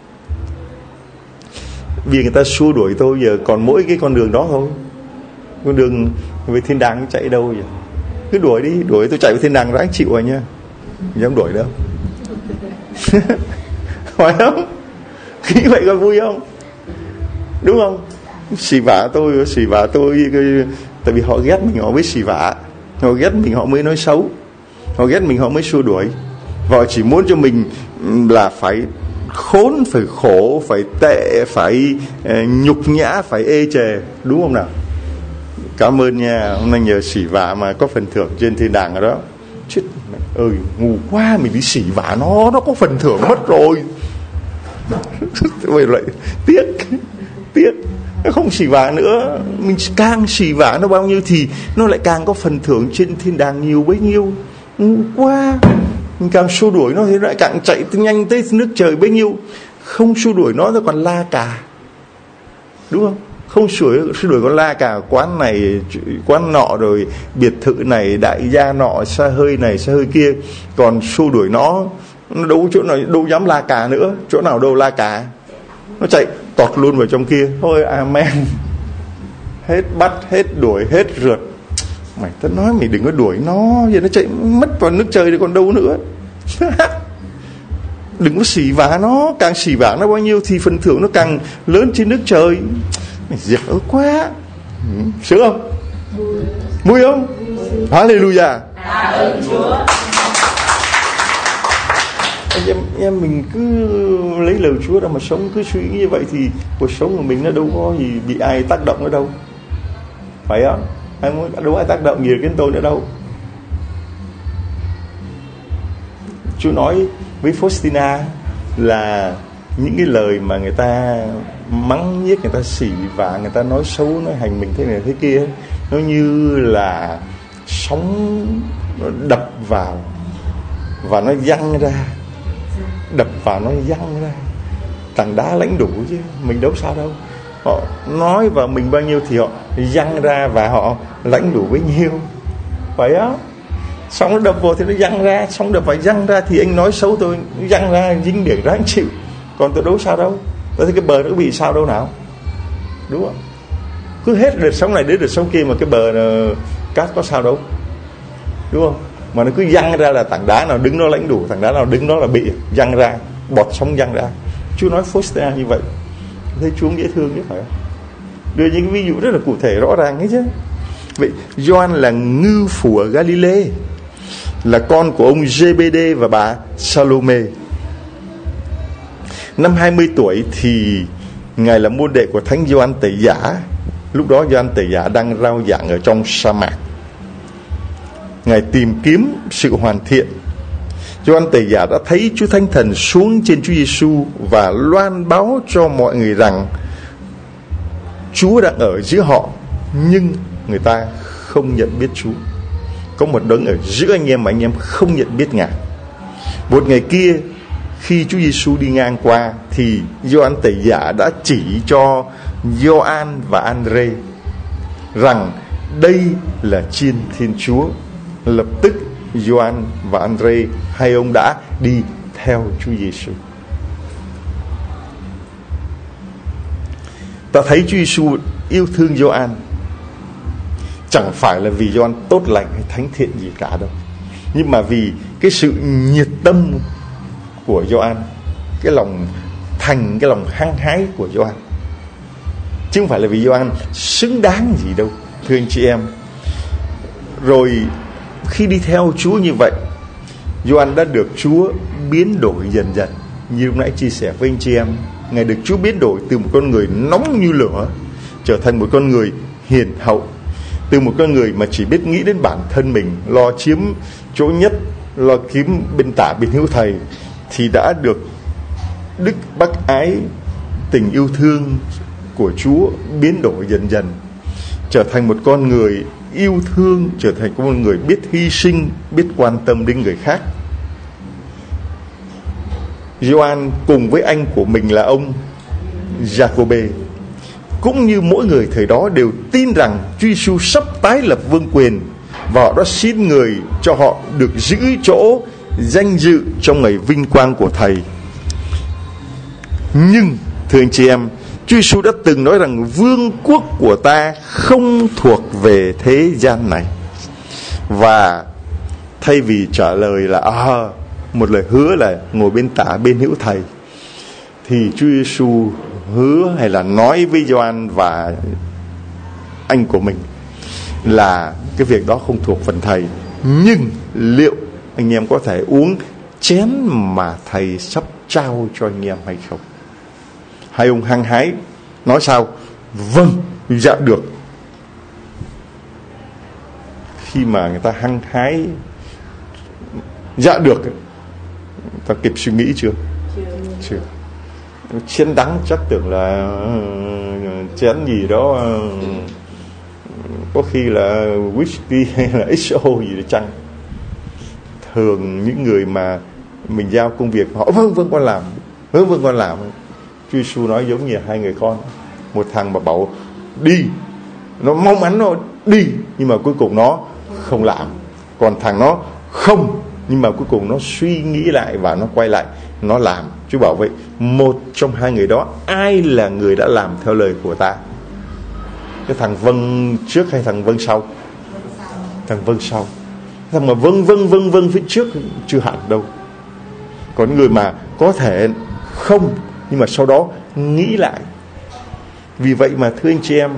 Vì người ta xua đuổi tôi, giờ còn mỗi cái con đường đó thôi. Con đường về thiên đàng chạy đâu vậy? Cứ đuổi đi, đuổi tôi chạy về thiên đàng ráng chịu rồi nha. Dám đuổi đâu. Phải không? Nghĩ vậy có vui không? Đúng không? Xì vả tôi, xì vả tôi, tại vì họ ghét mình họ mới xì vả, họ ghét mình họ mới nói xấu, họ ghét mình họ mới xua đuổi. Họ chỉ muốn cho mình là phải khốn, phải khổ, phải tệ, phải uh, nhục nhã, phải ê chề, đúng không nào? Cảm ơn nha, hôm nay nhờ xỉ vả mà có phần thưởng trên thiên đàng rồi đó. Chết ơi, ngu quá, mình đi xỉ vả nó, nó có phần thưởng mất rồi. Vậy lại tiếc, tiếc. Không xỉ vả nữa, mình càng xỉ vả nó bao nhiêu thì nó lại càng có phần thưởng trên thiên đàng nhiều bấy nhiêu. Ngu quá. Mình càng xua đuổi nó thì nó lại càng chạy nhanh tới nước trời bấy nhiêu. Không xua đuổi nó, nó còn la cà, đúng không? Không xua, xua đuổi còn la cà, quán này, quán nọ, rồi biệt thự này, đại gia nọ, xa hơi này, xa hơi kia. Còn xua đuổi nó, nó đâu chỗ nào đâu dám la cà nữa, chỗ nào đâu la cà, nó chạy tọt luôn vào trong kia. Thôi amen. Hết bắt, hết đuổi, hết rượt. Mày tao nói mày đừng có đuổi nó, giờ nó chạy mất vào nước trời thì còn đâu nữa. Đừng có xỉ vả nó, càng xỉ vả nó bao nhiêu thì phần thưởng nó càng lớn trên nước trời. Mày dở quá. Ừ, sướng không? Vui không? Hallelujah. Anh em, em mình cứ lấy lời Chúa ra mà sống, cứ suy nghĩ như vậy thì cuộc sống của mình nó đâu có gì bị ai tác động nữa đâu, phải không? Anh đâu có ai tác động gì đến tôi nữa đâu. Chúa nói với Faustina là những cái lời mà người ta mắng nhiếc, người ta xỉ vả, người ta nói xấu, nói hành mình thế này thế kia, nó như là sóng nó đập vào và nó văng ra, đập vào nó văng ra, tảng đá lãnh đủ chứ mình đâu sao đâu. Họ nói vào mình bao nhiêu thì họ văng ra và họ lãnh đủ bấy nhiêu, phải không? Xong nó đập vào thì nó văng ra, xong đập phải văng ra thì anh nói xấu tôi, văng ra dính biển ráng chịu, còn tôi đâu sao đâu. Tôi thấy cái bờ nó có bị sao đâu nào, đúng không? Cứ hết đợt sống này đến đợt sống kia mà cái bờ nó, cát có sao đâu, đúng không? Mà nó cứ văng ra là tảng đá nào đứng đó lãnh đủ, tảng đá nào đứng đó là bị văng ra, bọt sóng văng ra. Chúa nói Faustina như vậy, thấy Chúa dễ thương chứ phải không? Đưa những ví dụ rất là cụ thể rõ ràng ấy chứ. Vậy Gioan là ngư phủ ở Galilee, là con của ông Giê-bê-đê và bà Salome. Năm hai mươi tuổi thì Ngài là môn đệ của Thánh Gioan Tẩy Giả. Lúc đó Gioan Tẩy Giả đang rao giảng ở trong sa mạc. Ngài tìm kiếm sự hoàn thiện. Gioan Tẩy Giả đã thấy Chúa Thánh Thần xuống trên Chúa Giêsu và loan báo cho mọi người rằng Chúa đang ở giữa họ, nhưng người ta không nhận biết Chúa. Có một đấng ở giữa anh em mà anh em không nhận biết Ngài. Một ngày kia, khi Chúa Giêsu đi ngang qua thì Gioan Tẩy Giả đã chỉ cho Gioan và Andre rằng đây là Chiên Thiên Chúa. lập tức Gioan và Andre, hai ông đã đi theo Chúa Giêsu. Ta thấy Chúa Giêsu yêu thương Gioan chẳng phải là vì Gioan tốt lành hay thánh thiện gì cả đâu, nhưng mà vì cái sự nhiệt tâm của Gioan, cái lòng thành, cái lòng hăng hái của Gioan, chứ không phải là vì Gioan xứng đáng gì đâu, thưa anh chị em. Rồi khi đi theo Chúa như vậy, Gioan đã được Chúa biến đổi dần dần. Như lúc nãy chia sẻ với anh chị em, Ngài được Chúa biến đổi từ một con người nóng như lửa trở thành một con người hiền hậu, từ một con người mà chỉ biết nghĩ đến bản thân mình, lo chiếm chỗ nhất, lo kiếm bên tả bên hữu thầy, thì đã được đức bác ái, tình yêu thương của Chúa biến đổi dần dần, trở thành một con người yêu thương, trở thành một người biết hy sinh, biết quan tâm đến người khác. Gioan cùng với anh của mình là ông Giacôbê, cũng như mỗi người thời đó, đều tin rằng Chúa Giêsu sắp tái lập vương quyền, và họ đã xin người cho họ được giữ chỗ danh dự trong ngày vinh quang của Thầy. Nhưng thưa anh chị em, Chúa Giêsu đã từng nói rằng vương quốc của ta không thuộc về thế gian này. Và thay vì trả lời là à, một lời hứa là ngồi bên tả bên hữu Thầy, thì Chúa Giêsu hứa hay là nói với Gioan và anh của mình là cái việc đó không thuộc phần Thầy, nhưng liệu anh em có thể uống chén mà Thầy sắp trao cho anh em hay không? Hai ông hăng hái nói sao? Vâng, dạ được. Khi mà người ta hăng hái dạ được, ta kịp suy nghĩ chưa? Chưa. Chén đắng chắc tưởng là chén gì đó, có khi là whisky hay là ích o gì để chăng. Thường những người mà mình giao công việc, họ vâng vâng con làm, vâng vâng con làm. Chúa Giêsu nói giống như hai người con, một thằng mà bảo đi, nó mong mắn nó đi, nhưng mà cuối cùng nó không làm. Còn thằng nó không, nhưng mà cuối cùng nó suy nghĩ lại và nó quay lại, nó làm. Chúa bảo vậy, một trong hai người đó, ai là người đã làm theo lời của ta? Cái thằng vâng trước hay thằng vâng sau? Thằng vâng sau. Thằng mà vâng vâng vâng vâng phía trước chưa hẳn đâu. Còn người mà có thể không, nhưng mà sau đó nghĩ lại. Vì vậy mà thưa anh chị em,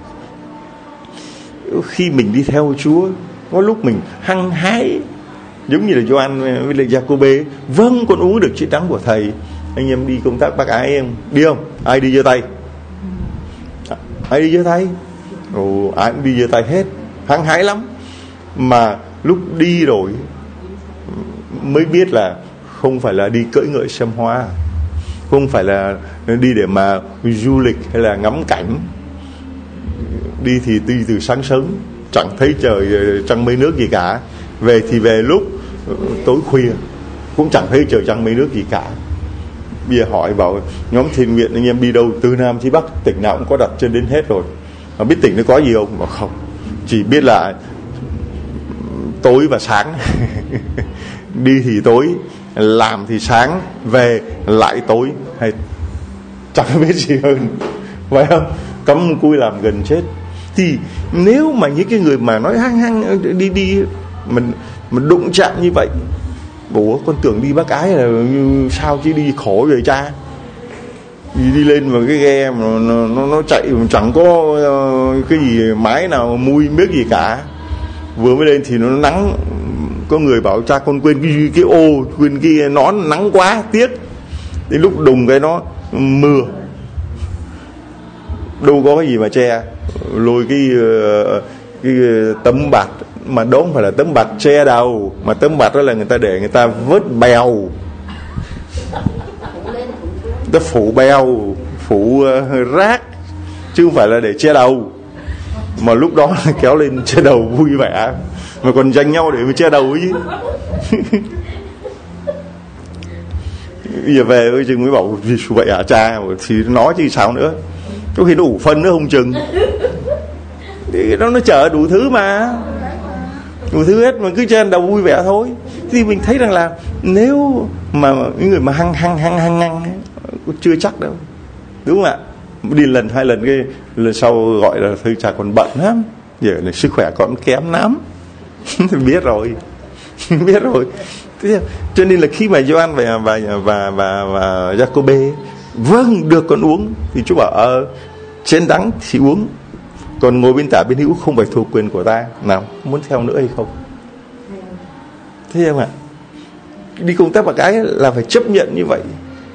khi mình đi theo Chúa, có lúc mình hăng hái, giống như là Gioan với lại Giacôbê, vâng con uống được chén đắng của Thầy. Anh em đi công tác bác ái em đi không? Ai đi giơ tay? Ai đi giơ tay? Ồ, ai cũng đi giơ tay hết, hăng hái lắm. Mà lúc đi rồi mới biết là không phải là đi cưỡi ngựa xem hoa, không phải là đi để mà du lịch hay là ngắm cảnh. Đi thì đi từ sáng sớm, chẳng thấy trời trăng mây nước gì cả. Về thì về lúc tối khuya, cũng chẳng thấy trời trăng mây nước gì cả. Bây giờ hỏi bảo nhóm thiện nguyện anh em đi đâu, từ Nam chí Bắc, tỉnh nào cũng có đặt chân đến hết rồi. Mà biết tỉnh nó có gì không? Bảo không, chỉ biết là tối và sáng. Đi thì tối, làm thì sáng, về lại tối, hay chẳng biết gì hơn, phải không? Cắm cui làm gần chết. Thì nếu mà những cái người mà nói hăng hăng đi đi mình mình đụng chạm như vậy, bố con tưởng đi bác ái là như sao chứ đi khổ rồi cha. Đi, đi lên vào cái ghe mà nó, nó, nó chạy chẳng có uh, cái gì mái nào mui miếc gì cả. Vừa mới lên thì nó nắng, có người bảo cha con quên cái cái ô, quên cái nón, nắng quá tiếc. Đến lúc đùng cái nó mưa, đâu có cái gì mà che, lôi cái uh, cái tấm bạt, mà đó không phải là tấm bạt che đầu, mà tấm bạt đó là người ta để người ta vớt bèo, ta phủ bèo, phủ uh, rác, chứ không phải là để che đầu. Mà lúc đó kéo lên che đầu vui vẻ, mà còn giành nhau để mà che đầu ấy chứ. Bây giờ về ơi chừng mới bảo vì vậy hả cha, thì nói chứ sao nữa, có khi nó ủ phân nữa không chừng. Thì nó nó chở đủ thứ mà. đủ thứ hết, mà cứ trên đầu vui vẻ thôi. Thì mình thấy rằng là nếu mà những người mà hăng hăng hăng hăng hăng chưa chắc đâu, đúng không ạ? Đi lần hai lần cái lần sau gọi là thôi chả còn bận lắm, giờ là sức khỏe còn kém lắm. Biết rồi. Biết rồi. Thế cho nên là khi mà Gioan và và và và, và Giacôbê vâng được con uống thì Chúa bảo ờ chén đắng thì uống, còn ngồi bên tả bên hữu không phải thuộc quyền của ta, nào muốn theo nữa hay không? Thế không ạ? Đi công tác bác ái là phải chấp nhận như vậy.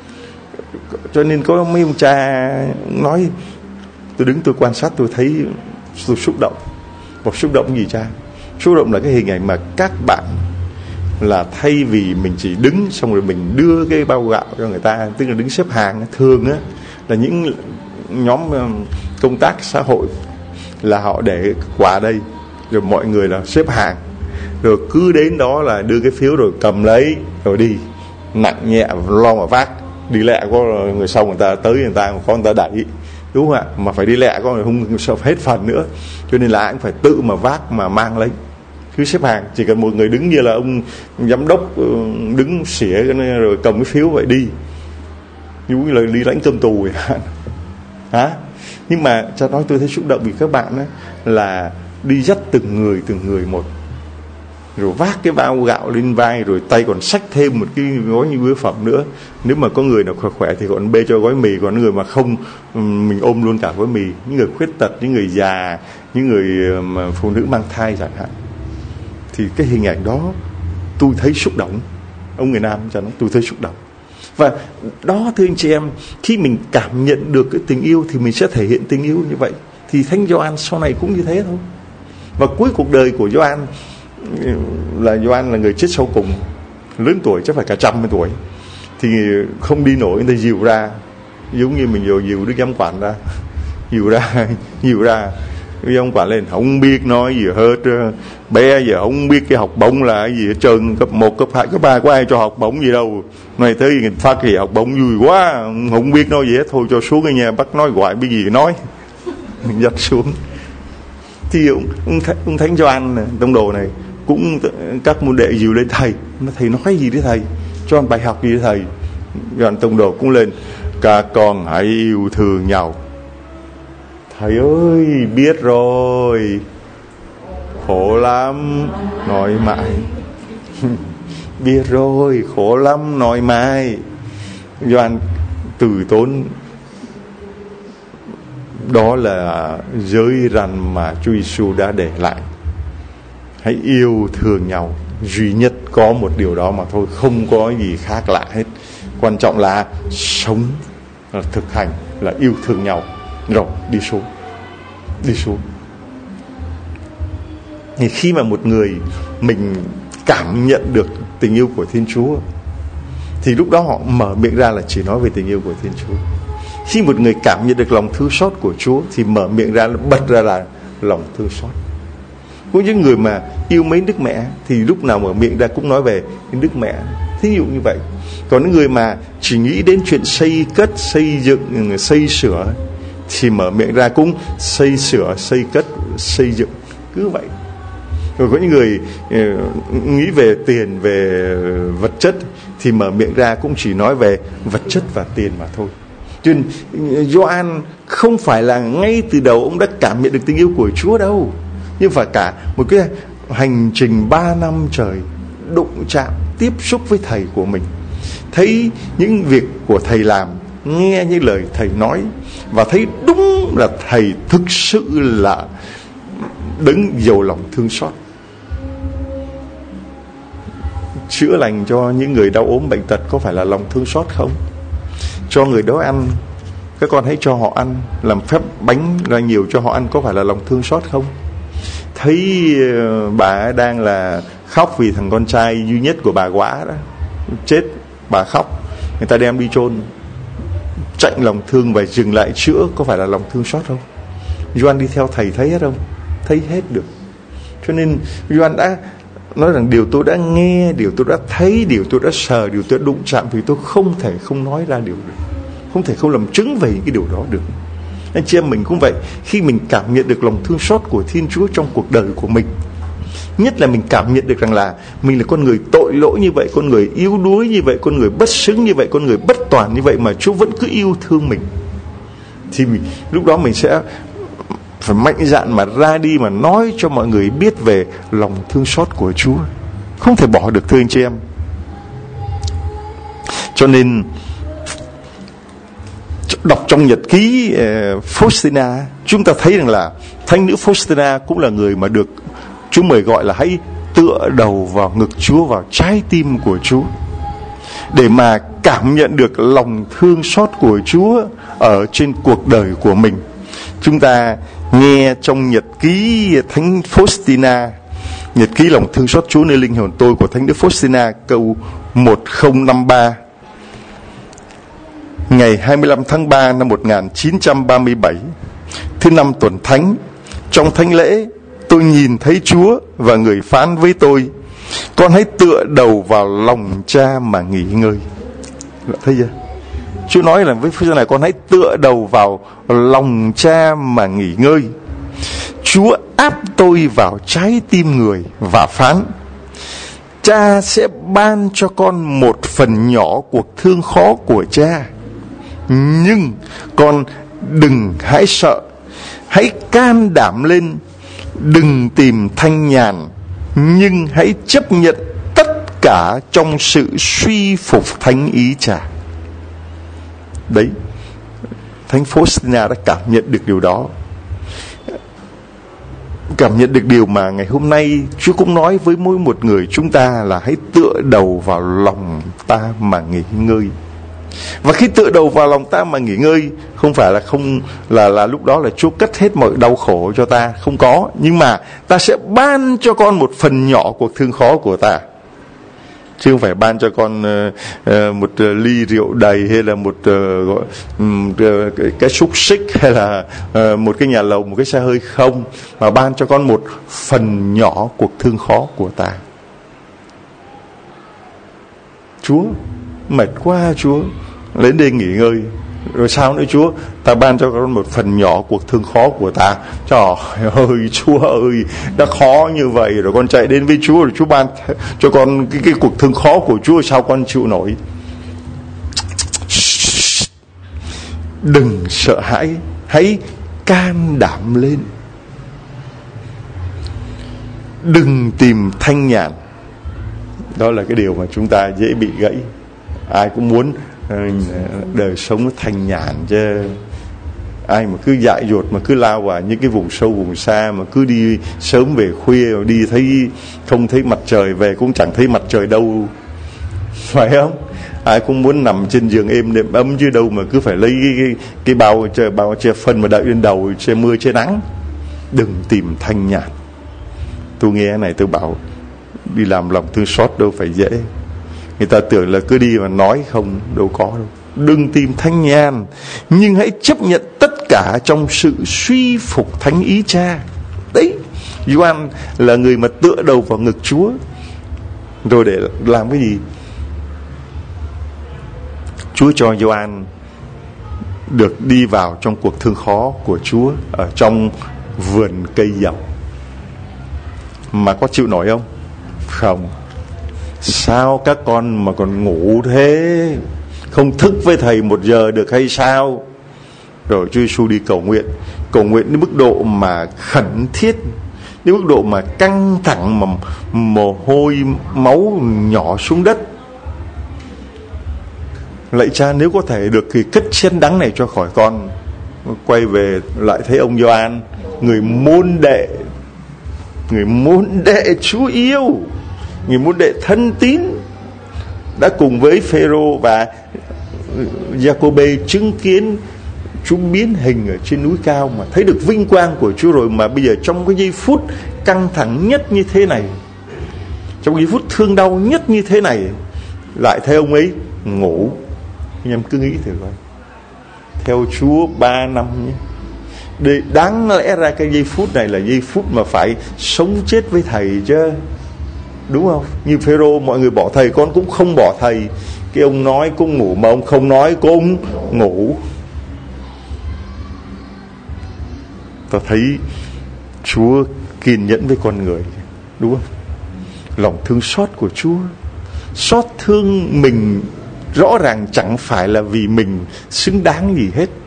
Cho nên có mấy ông cha nói, tôi đứng tôi quan sát tôi thấy tôi xúc động. Một xúc động gì cha? Xúc động là cái hình ảnh mà các bạn là thay vì mình chỉ đứng xong rồi mình đưa cái bao gạo cho người ta, tức là đứng xếp hàng, thường á là những nhóm công tác xã hội là họ để quà đây rồi mọi người là xếp hàng, rồi cứ đến đó là đưa cái phiếu rồi cầm lấy rồi đi, nặng nhẹ lo mà vác, đi lẹ có người sau người ta tới người ta có người ta đẩy, đúng không ạ? Mà phải đi lẹ có người không sợ hết phần nữa, cho nên là ai cũng phải tự mà vác mà mang lấy, cứ xếp hàng, chỉ cần một người đứng như là ông giám đốc đứng xỉa rồi cầm cái phiếu vậy đi, như là đi lãnh cơm tù vậy hả? Nhưng mà cha nói tôi thấy xúc động vì các bạn ấy là đi dắt từng người từng người một, rồi vác cái bao gạo lên vai, rồi tay còn xách thêm một cái gói như bữa phẩm nữa. Nếu mà có người nào khỏe khỏe thì còn bê cho gói mì, còn người mà không mình ôm luôn cả gói mì. Những người khuyết tật, những người già, những người mà phụ nữ mang thai chẳng hạn. Thì cái hình ảnh đó tôi thấy xúc động. Ông người Nam cho nó tôi thấy xúc động. Và đó thưa anh chị em, khi mình cảm nhận được cái tình yêu thì mình sẽ thể hiện tình yêu như vậy. Thì Thánh Gioan sau này cũng như thế thôi. Và cuối cuộc đời của Gioan là Gioan là người chết sau cùng, lớn tuổi chắc phải cả trăm mươi tuổi, thì không đi nổi, người ta dìu ra, giống như mình dìu dìu Đức Giám Quản ra, dìu ra, dìu ra, Đức Giám Quản lên không biết nói gì hết, bé giờ không biết cái học bổng là cái gì hết trơn, cấp một, cấp hai, cấp ba có ai cho học bổng gì đâu, này tới phát thì học bổng vui quá, không biết nói gì hết, thôi cho xuống cái nhà bắt nói gọi cái gì nói, mình dắt xuống. Thì ông, ông, ông Thánh Gioan tông đồ này cũng các môn đệ dìu lên thầy, thầy nói gì đấy thầy, cho bài học gì đấy thầy. Gioan tông đồ cũng lên, các con hãy yêu thương nhau. Thầy ơi biết rồi, khổ lắm nói mãi. Biết rồi khổ lắm nói mãi. Gioan từ tốn. Đó là giới răn mà Chúa Giêsu đã để lại. Hãy yêu thương nhau, duy nhất có một điều đó mà thôi, không có gì khác lạ hết. Quan trọng là sống, là thực hành, là yêu thương nhau. Rồi đi xuống, đi xuống. Thì khi mà một người mình cảm nhận được tình yêu của Thiên Chúa, thì lúc đó họ mở miệng ra là chỉ nói về tình yêu của Thiên Chúa. Khi một người cảm nhận được lòng thương xót của Chúa thì mở miệng ra, bật ra là lòng thương xót. Có những người mà yêu mấy Đức Mẹ thì lúc nào mở miệng ra cũng nói về Đức Mẹ, thí dụ như vậy. Còn những người mà chỉ nghĩ đến chuyện xây cất, xây dựng, xây sửa thì mở miệng ra cũng xây sửa, xây cất, xây dựng, cứ vậy. Rồi có những người uh, nghĩ về tiền, về vật chất thì mở miệng ra cũng chỉ nói về vật chất và tiền mà thôi. Cho nên Gioan không phải là ngay từ đầu ông đã cảm nhận được tình yêu của Chúa đâu, nhưng phải cả một cái hành trình ba năm trời đụng chạm, tiếp xúc với thầy của mình, thấy những việc của thầy làm, nghe những lời thầy nói, và thấy đúng là thầy thực sự là đấng giàu lòng thương xót, chữa lành cho những người đau ốm bệnh tật có phải là lòng thương xót không? Cho người đó ăn, các con hãy cho họ ăn, làm phép bánh ra nhiều cho họ ăn có phải là lòng thương xót không? Thấy bà đang là khóc vì thằng con trai duy nhất của bà quá đó chết, bà khóc, người ta đem đi chôn, chạnh lòng thương và dừng lại chữa có phải là lòng thương xót không? Gioan đi theo thầy thấy hết không? Thấy hết được. Cho nên Gioan đã nói rằng điều tôi đã nghe, điều tôi đã thấy, điều tôi đã sờ, điều tôi đã đụng chạm thì tôi không thể không nói ra điều được, không thể không làm chứng về cái điều đó được. Anh chị em mình cũng vậy, khi mình cảm nhận được lòng thương xót của Thiên Chúa trong cuộc đời của mình Nhất là mình cảm nhận được rằng là mình là con người tội lỗi như vậy, con người yếu đuối như vậy, con người bất xứng như vậy, con người bất toàn như vậy, mà Chúa vẫn cứ yêu thương mình, thì mình, lúc đó mình sẽ phải mạnh dạn mà ra đi mà nói cho mọi người biết về lòng thương xót của Chúa. Không thể bỏ được, thưa anh chị em. Cho nên đọc trong nhật ký uh, Faustina, chúng ta thấy rằng là thánh nữ Faustina cũng là người mà được Chúa mời gọi là hãy tựa đầu vào ngực Chúa, vào trái tim của Chúa, để mà cảm nhận được lòng thương xót của Chúa ở trên cuộc đời của mình. Chúng ta nghe trong nhật ký thánh Faustina, nhật ký lòng thương xót Chúa nơi linh hồn tôi của thánh nữ Faustina, câu một không năm ba. Ngày hai mươi lăm tháng ba năm một nghìn chín trăm ba mươi bảy, thứ năm tuần thánh, trong thánh lễ, tôi nhìn thấy Chúa và người phán với tôi: con hãy tựa đầu vào lòng Cha mà nghỉ ngơi. Thấy chưa? Chúa nói là với phước này, con hãy tựa đầu vào lòng Cha mà nghỉ ngơi. Chúa áp tôi vào trái tim người và phán: Cha sẽ ban cho con một phần nhỏ cuộc thương khó của Cha, nhưng con đừng hãy sợ, hãy can đảm lên, đừng tìm thanh nhàn, nhưng hãy chấp nhận tất cả trong sự suy phục thánh ý Cha. Đấy, thánh Faustina đã cảm nhận được điều đó, cảm nhận được điều mà ngày hôm nay Chúa cũng nói với mỗi một người chúng ta là hãy tựa đầu vào lòng ta mà nghỉ ngơi. Và khi tựa đầu vào lòng ta mà nghỉ ngơi, không phải là không là là lúc đó là Chúa cất hết mọi đau khổ cho ta, không có, nhưng mà ta sẽ ban cho con một phần nhỏ cuộc thương khó của ta, chứ không phải ban cho con uh, uh, một uh, ly rượu đầy, hay là một uh, gọi, um, uh, cái, cái xúc xích, hay là uh, một cái nhà lầu, một cái xe hơi, không, mà ban cho con một phần nhỏ cuộc thương khó của ta. Chúa mệt quá, Chúa đến đây nghỉ ngơi. Rồi sao nữa Chúa? Ta ban cho con một phần nhỏ cuộc thương khó của ta. Trời ơi, Chúa ơi, đã khó như vậy rồi con chạy đến với Chúa, rồi Chúa ban cho con cái, cái cuộc thương khó của Chúa, sao con chịu nổi? Đừng sợ hãi, hãy can đảm lên. Đừng tìm thanh nhàn. Đó là cái điều mà chúng ta dễ bị gãy. Ai cũng muốn đời sống nó thanh nhàn chứ. Ai mà cứ dại dột mà cứ lao vào những cái vùng sâu vùng xa, mà cứ đi sớm về khuya, đi thấy không thấy mặt trời, về cũng chẳng thấy mặt trời đâu, phải không? Ai cũng muốn nằm trên giường êm đệm ấm chứ đâu mà cứ phải lấy cái, cái, cái bao che bao che phân mà đợi lên đầu che mưa che nắng. Đừng tìm thanh nhàn. Tôi nghe cái này tôi bảo đi làm lòng thương xót đâu phải dễ. Người ta tưởng là cứ đi mà nói không, đâu có đâu. Đừng tìm thanh nhàn, nhưng hãy chấp nhận tất cả trong sự suy phục thánh ý Cha. Đấy, Gioan là người mà tựa đầu vào ngực Chúa. Rồi để làm cái gì? Chúa cho Gioan được đi vào trong cuộc thương khó của Chúa ở trong vườn cây dầu. Mà có chịu nổi không? Không. Sao các con mà còn ngủ thế? Không thức với thầy một giờ được hay sao? Rồi Chúa Giêsu đi cầu nguyện. Cầu nguyện đến mức độ mà khẩn thiết, đến mức độ mà căng thẳng, mà mồ hôi máu nhỏ xuống đất. Lạy Cha, nếu có thể được thì cất chén đắng này cho khỏi con. Quay về lại thấy ông Gioan, người môn đệ, người môn đệ Chúa yêu, người môn đệ thân tín, đã cùng với Phêrô và Giacôbê chứng kiến Chúa biến hình ở trên núi cao, mà thấy được vinh quang của Chúa rồi, mà bây giờ trong cái giây phút căng thẳng nhất như thế này, trong giây phút thương đau nhất như thế này, lại thấy ông ấy ngủ. Anh em cứ nghĩ thử coi, theo Chúa ba năm nhé, để đáng lẽ ra cái giây phút này là giây phút mà phải sống chết với thầy chứ, đúng không? Như Phêrô, mọi người bỏ thầy, con cũng không bỏ thầy. Cái ông nói cũng ngủ, mà ông không nói cũng ngủ. Ta thấy Chúa kiên nhẫn với con người. đúng không? Lòng thương xót của Chúa, xót thương mình rõ ràng chẳng phải là vì mình xứng đáng gì hết.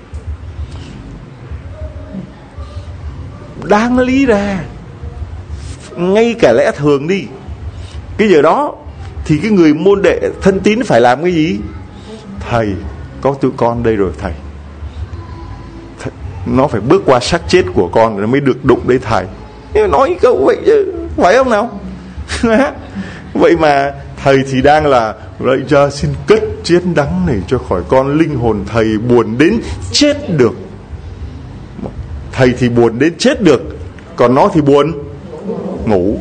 Đáng lý ra, ngay cả lẽ thường đi, cái giờ đó thì cái người môn đệ thân tín phải làm cái gì? Thầy, có tụi con đây rồi thầy. Th- Nó phải bước qua xác chết của con rồi nó mới được đụng đến thầy. Nói câu vậy chứ, phải không nào? Vậy mà thầy thì đang là lạy cha xin cất chén đắng này cho khỏi con, linh hồn thầy buồn đến chết được. Thầy thì buồn đến chết được, còn nó thì buồn ngủ.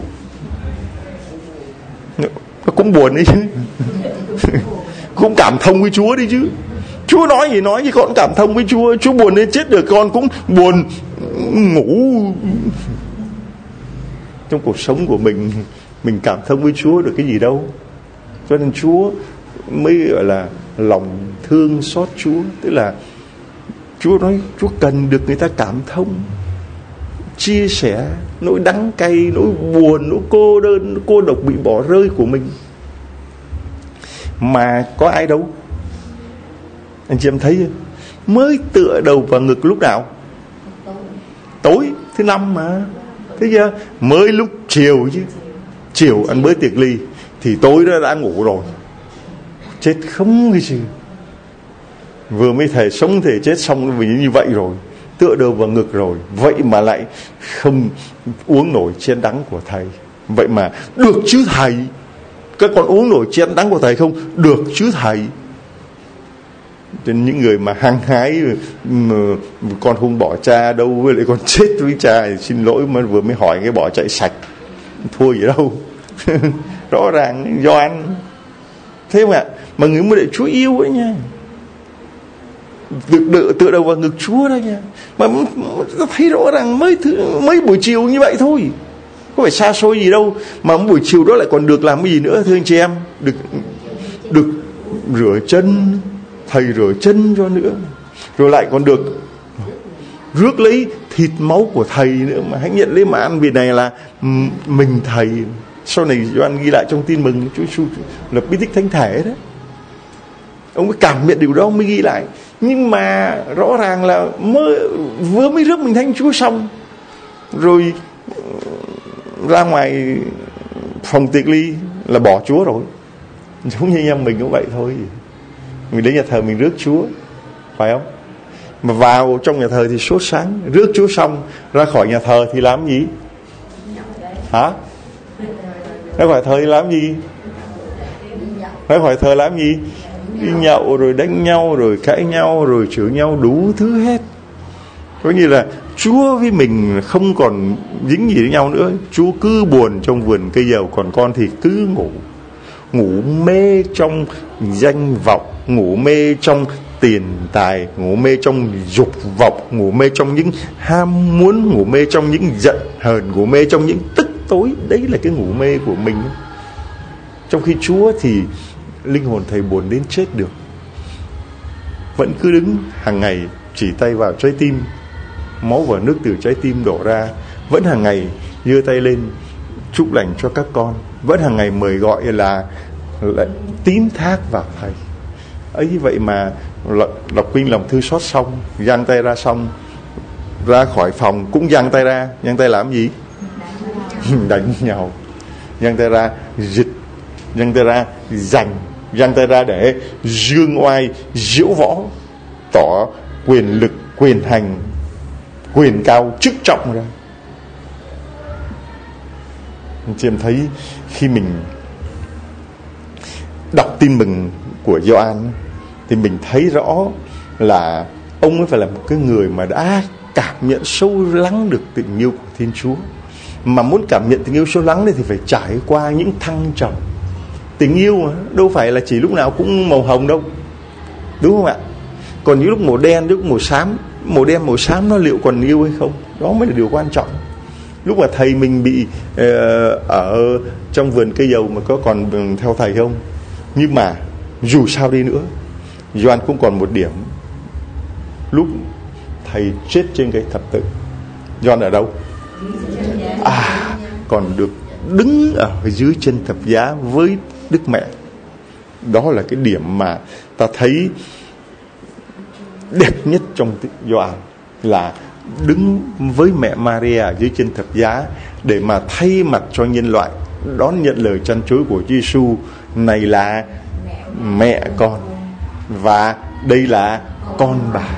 Nó cũng buồn đấy chứ. Cũng cảm thông với Chúa đi chứ. Chúa nói gì nói chứ con cảm thông với Chúa. Chúa buồn đến chết được, con cũng buồn ngủ. Trong cuộc sống của mình, mình cảm thông với Chúa được cái gì đâu. Cho nên Chúa mới gọi là lòng thương xót Chúa. Tức là Chúa nói Chúa cần được người ta cảm thông, chia sẻ nỗi đắng cay, nỗi buồn, nỗi cô đơn, nỗi cô độc bị bỏ rơi của mình. Mà có ai đâu. Anh chị em thấy mới tựa đầu vào ngực lúc nào? Tối thứ năm mà. Thấy chưa? Mới lúc chiều chứ. Chiều ăn bữa tiệc ly thì tối đó đã ngủ rồi. Chết không cái gì. Vừa mới thể sống thể chết xong vì như vậy rồi, tựa đầu vào ngực rồi. Vậy mà lại không uống nổi chén đắng của thầy. Vậy mà được chứ thầy. Các con uống nổi chén đắng của thầy không? Được chứ thầy. Trên những người mà hăng hái mà con không bỏ cha đâu, với lại con chết với cha, xin lỗi mà vừa mới hỏi cái bỏ chạy sạch, thua gì đâu. Rõ ràng do ăn. Thế mà mà người mới để Chúa yêu ấy nha, tự, tự, tự đầu vào ngực Chúa đó nha. Mà thấy rõ ràng mới thứ, mấy buổi chiều như vậy thôi, có phải xa xôi gì đâu. Mà buổi chiều đó lại còn được làm cái gì nữa thưa anh chị em? Được được rửa chân, thầy rửa chân cho nữa. Rồi lại còn được rước lấy thịt máu của thầy nữa. Mà hãy nhận lấy mà ăn, vì này là mình thầy. Sau này Gioan ghi lại trong tin mừng Chúa Giêsu là bí tích thánh thể đó. Ông mới cảm nhận điều đó, ông mới ghi lại. Nhưng mà rõ ràng là mới, vừa mới rước mình thánh Chúa xong, rồi ra ngoài phòng tiệc ly là bỏ Chúa rồi. Giống như em mình cũng vậy thôi. Mình đến nhà thờ mình rước Chúa, phải không? Mà vào trong nhà thờ thì sốt sáng. Rước Chúa xong, ra khỏi nhà thờ thì làm gì? Hả? Ra khỏi thờ thì làm gì? Ra khỏi thờ làm gì? Đi nhậu rồi đánh nhau, rồi cãi nhau, rồi chửi nhau, đủ thứ hết. Có như là Chúa với mình không còn dính gì với nhau nữa. Chúa cứ buồn trong vườn cây dầu, còn con thì cứ ngủ. Ngủ mê trong danh vọng, ngủ mê trong tiền tài, ngủ mê trong dục vọng, ngủ mê trong những ham muốn, ngủ mê trong những giận hờn, ngủ mê trong những tức tối. Đấy là cái ngủ mê của mình. Trong khi Chúa thì linh hồn thầy buồn đến chết được, vẫn cứ đứng hàng ngày chỉ tay vào trái tim, máu và nước từ trái tim đổ ra. Vẫn hàng ngày giơ tay lên chúc lành cho các con. Vẫn hàng ngày mời gọi là, là tín thác vào thầy ấy. Vậy mà đọc kinh lòng thư xót xong, giang tay ra xong, ra khỏi phòng cũng giang tay ra. Giang tay làm gì? Đánh nhau. Giang tay ra dịch, giang tay ra giành, giang tay ra để dương oai diễu võ, tỏ quyền lực, quyền hành, quyền cao chức trọng ra. Chị em thấy khi mình đọc tin mừng của Gioan thì mình thấy rõ là ông ấy phải là một cái người mà đã cảm nhận sâu lắng được tình yêu của Thiên Chúa. Mà muốn cảm nhận tình yêu sâu lắng này thì phải trải qua những thăng trầm. Tình yêu mà đâu phải là chỉ lúc nào cũng màu hồng đâu, đúng không ạ? Còn những lúc màu đen, lúc màu xám, màu đen màu xám nó liệu còn yêu hay không, đó mới là điều quan trọng. Lúc mà thầy mình bị uh, ở trong vườn cây dầu mà có còn theo thầy không? Nhưng mà dù sao đi nữa, Gioan cũng còn một điểm. Lúc thầy chết trên cái thập tự, Gioan ở đâu? À, còn được đứng ở dưới chân thập giá với Đức Mẹ. Đó là cái điểm mà ta thấy đẹp nhất trong Gioan, là đứng với mẹ Maria dưới chân thập giá để mà thay mặt cho nhân loại đón nhận lời trăn trối của Chúa Giêsu. Này là mẹ con, và đây là con bà.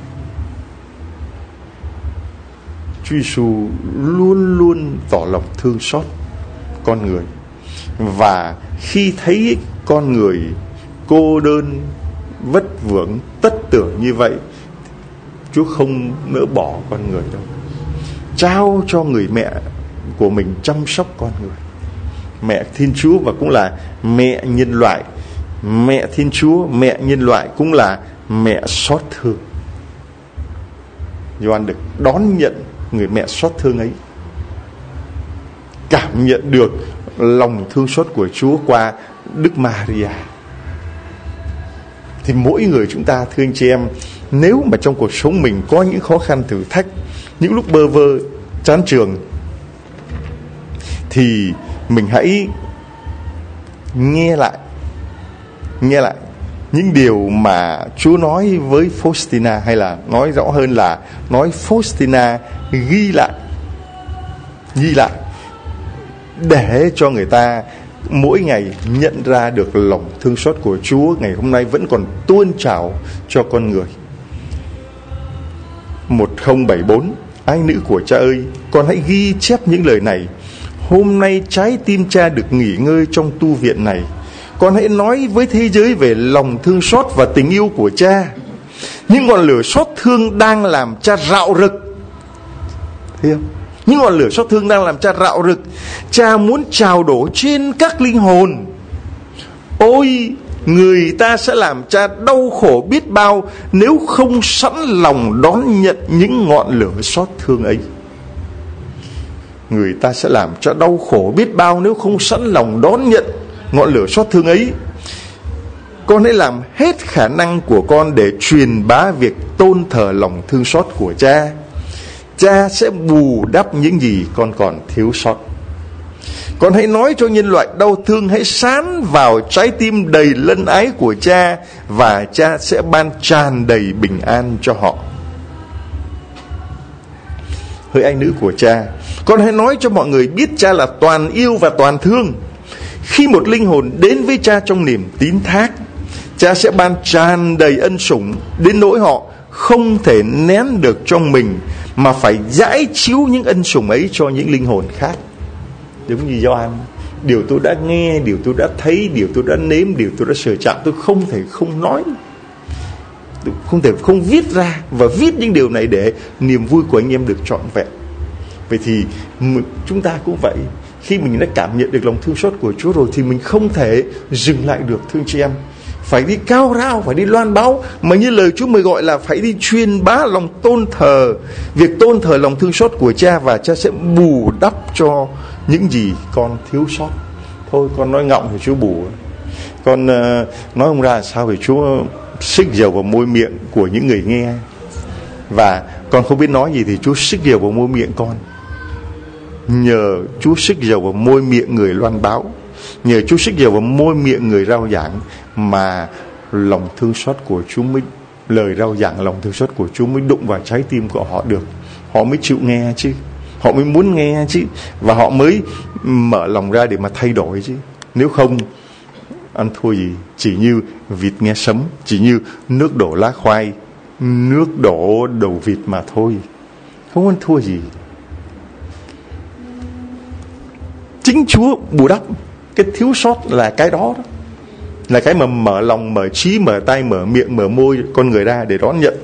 Chúa Giêsu luôn luôn tỏ lòng thương xót con người, và khi thấy con người cô đơn, vất vưởng, tất tưởng như vậy, Chúa không nỡ bỏ con người đâu, trao cho người mẹ của mình chăm sóc con người. Mẹ Thiên Chúa và cũng là mẹ nhân loại. Mẹ Thiên Chúa, mẹ nhân loại cũng là mẹ xót thương. Gioan được đón nhận người mẹ xót thương ấy, cảm nhận được lòng thương xót của Chúa qua Đức Maria. Thì mỗi người chúng ta, thưa anh chị em, nếu mà trong cuộc sống mình có những khó khăn thử thách, những lúc bơ vơ chán chường, thì mình hãy nghe lại nghe lại những điều mà Chúa nói với Faustina, hay là nói rõ hơn là nói Faustina ghi lại ghi lại để cho người ta mỗi ngày nhận ra được lòng thương xót của Chúa ngày hôm nay vẫn còn tuôn trào cho con người. Một không bảy bốn: Ái nữ của Cha ơi, con hãy ghi chép những lời này. Hôm nay trái tim Cha được nghỉ ngơi trong tu viện này. Con hãy nói với thế giới về lòng thương xót và tình yêu của Cha. Những ngọn lửa xót thương đang làm Cha rạo rực. Thấy không? Những ngọn lửa xót thương đang làm Cha rạo rực. Cha muốn trào đổ trên các linh hồn. Ôi, người ta sẽ làm Cha đau khổ biết bao nếu không sẵn lòng đón nhận những ngọn lửa xót thương ấy. Người ta sẽ làm Cha đau khổ biết bao nếu không sẵn lòng đón nhận ngọn lửa xót thương ấy. Con hãy làm hết khả năng của con để truyền bá việc tôn thờ lòng thương xót của Cha. Cha sẽ bù đắp những gì con còn thiếu sót. Con hãy nói cho nhân loại đau thương hãy sán vào trái tim đầy lân ái của Cha, và Cha sẽ ban tràn đầy bình an cho họ. Hỡi ái nữ của Cha, con hãy nói cho mọi người biết Cha là toàn yêu và toàn thương. Khi một linh hồn đến với Cha trong niềm tín thác, Cha sẽ ban tràn đầy ân sủng đến nỗi họ không thể nén được trong mình, mà phải dãi chiếu những ân sủng ấy cho những linh hồn khác. Giống như Gioan: điều tôi đã nghe, điều tôi đã thấy, điều tôi đã nếm, điều tôi đã sờ chạm, tôi không thể không nói, tôi không thể không viết ra, và viết những điều này để niềm vui của anh em được trọn vẹn. Vậy thì chúng ta cũng vậy. Khi mình đã cảm nhận được lòng thương xót của Chúa rồi thì mình không thể dừng lại được, thưa chị em. Phải đi cao rao, phải đi loan báo, mà như lời Chúa mời gọi là phải đi truyền bá lòng tôn thờ, việc tôn thờ lòng thương xót của Cha, và Cha sẽ bù đắp cho những gì con thiếu sót. Thôi con nói ngọng thì Chúa bù, con uh, nói không ra sao thì Chúa xích dầu vào môi miệng của những người nghe, và con không biết nói gì thì Chúa xích dầu vào môi miệng con. Nhờ Chúa xích dầu vào môi miệng người loan báo, nhờ Chúa xích dầu vào môi miệng người rao giảng, mà lòng thương xót của Chúa mới, lời rao giảng lòng thương xót của Chúa mới đụng vào trái tim của họ được. Họ mới chịu nghe chứ, họ mới muốn nghe chứ, và họ mới mở lòng ra để mà thay đổi chứ. Nếu không, ăn thua gì, chỉ như vịt nghe sấm, chỉ như nước đổ lá khoai, nước đổ đầu vịt mà thôi, không ăn thua gì. Chính Chúa bù đắp cái thiếu sót là cái đó, đó là cái mà mở lòng, mở trí, mở tay, mở miệng, mở môi con người ra để đón nhận.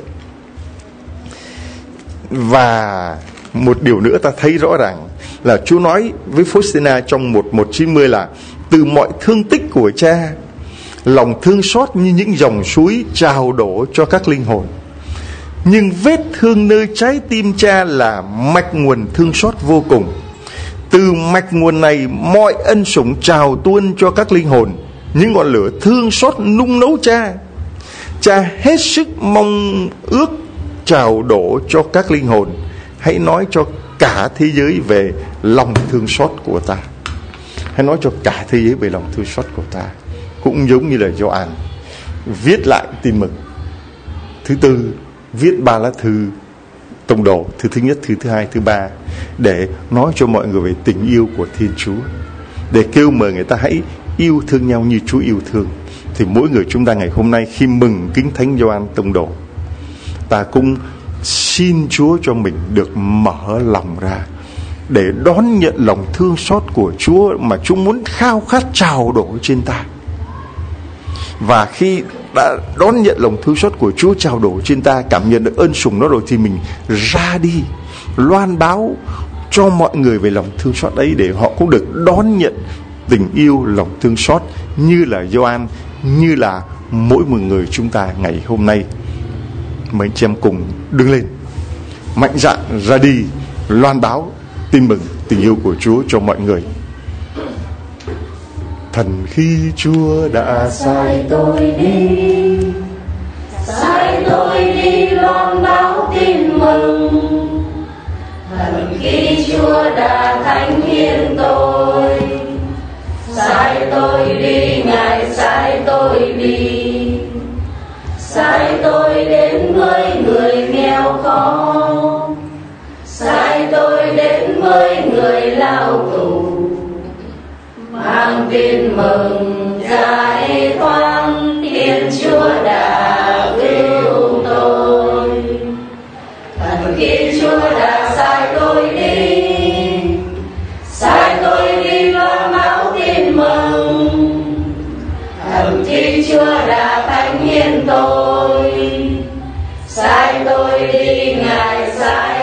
Và một điều nữa ta thấy rõ ràng là Chúa nói với Faustina trong một một chín mươi là: từ mọi thương tích của Cha, lòng thương xót như những dòng suối trào đổ cho các linh hồn. Nhưng vết thương nơi trái tim Cha là mạch nguồn thương xót vô cùng. Từ mạch nguồn này, mọi ân sủng trào tuôn cho các linh hồn, những ngọn lửa thương xót nung nấu Cha. Cha hết sức mong ước trào đổ cho các linh hồn. Hãy nói cho cả thế giới về lòng thương xót của Ta. hãy nói cho cả thế giới về lòng thương xót của ta. Cũng giống như là Gioan viết lại tin mừng. Thứ tư, viết ba lá thư tông đồ, thư thứ nhất, thư thứ hai, thứ ba, để nói cho mọi người về tình yêu của Thiên Chúa, để kêu mời người ta hãy yêu thương nhau như Chúa yêu thương. Thì mỗi người chúng ta ngày hôm nay khi mừng kính thánh Gioan tông đồ, ta cũng xin Chúa cho mình được mở lòng ra để đón nhận lòng thương xót của Chúa mà Chúa muốn khao khát trào đổ trên ta. Và khi đã đón nhận lòng thương xót của Chúa trào đổ trên ta, cảm nhận được ơn sủng đó rồi, thì mình ra đi loan báo cho mọi người về lòng thương xót ấy, để họ cũng được đón nhận tình yêu, lòng thương xót như là Gioan, như là mỗi một người chúng ta ngày hôm nay. Mấy anh chị em cùng đứng lên, mạnh dạn ra đi loan báo tin mừng tình yêu của Chúa cho mọi người. Thần khi Chúa đã sai tôi đi, sai tôi đi loan báo tin mừng. Thần khi Chúa đã thánh hiến tôi, sai tôi đi, Ngài sai tôi đi, sai tôi đến với người nghèo khó, sai tôi đến với người lao tù, mang tin mừng giải thoát, Thiên Chúa đã cứu tôi. Thần khi Chúa đã sai tôi đi, sai tôi đi loan báo tin mừng. Thần khi Chúa đã thánh hiến tôi, sai tôi đi, Ngài sai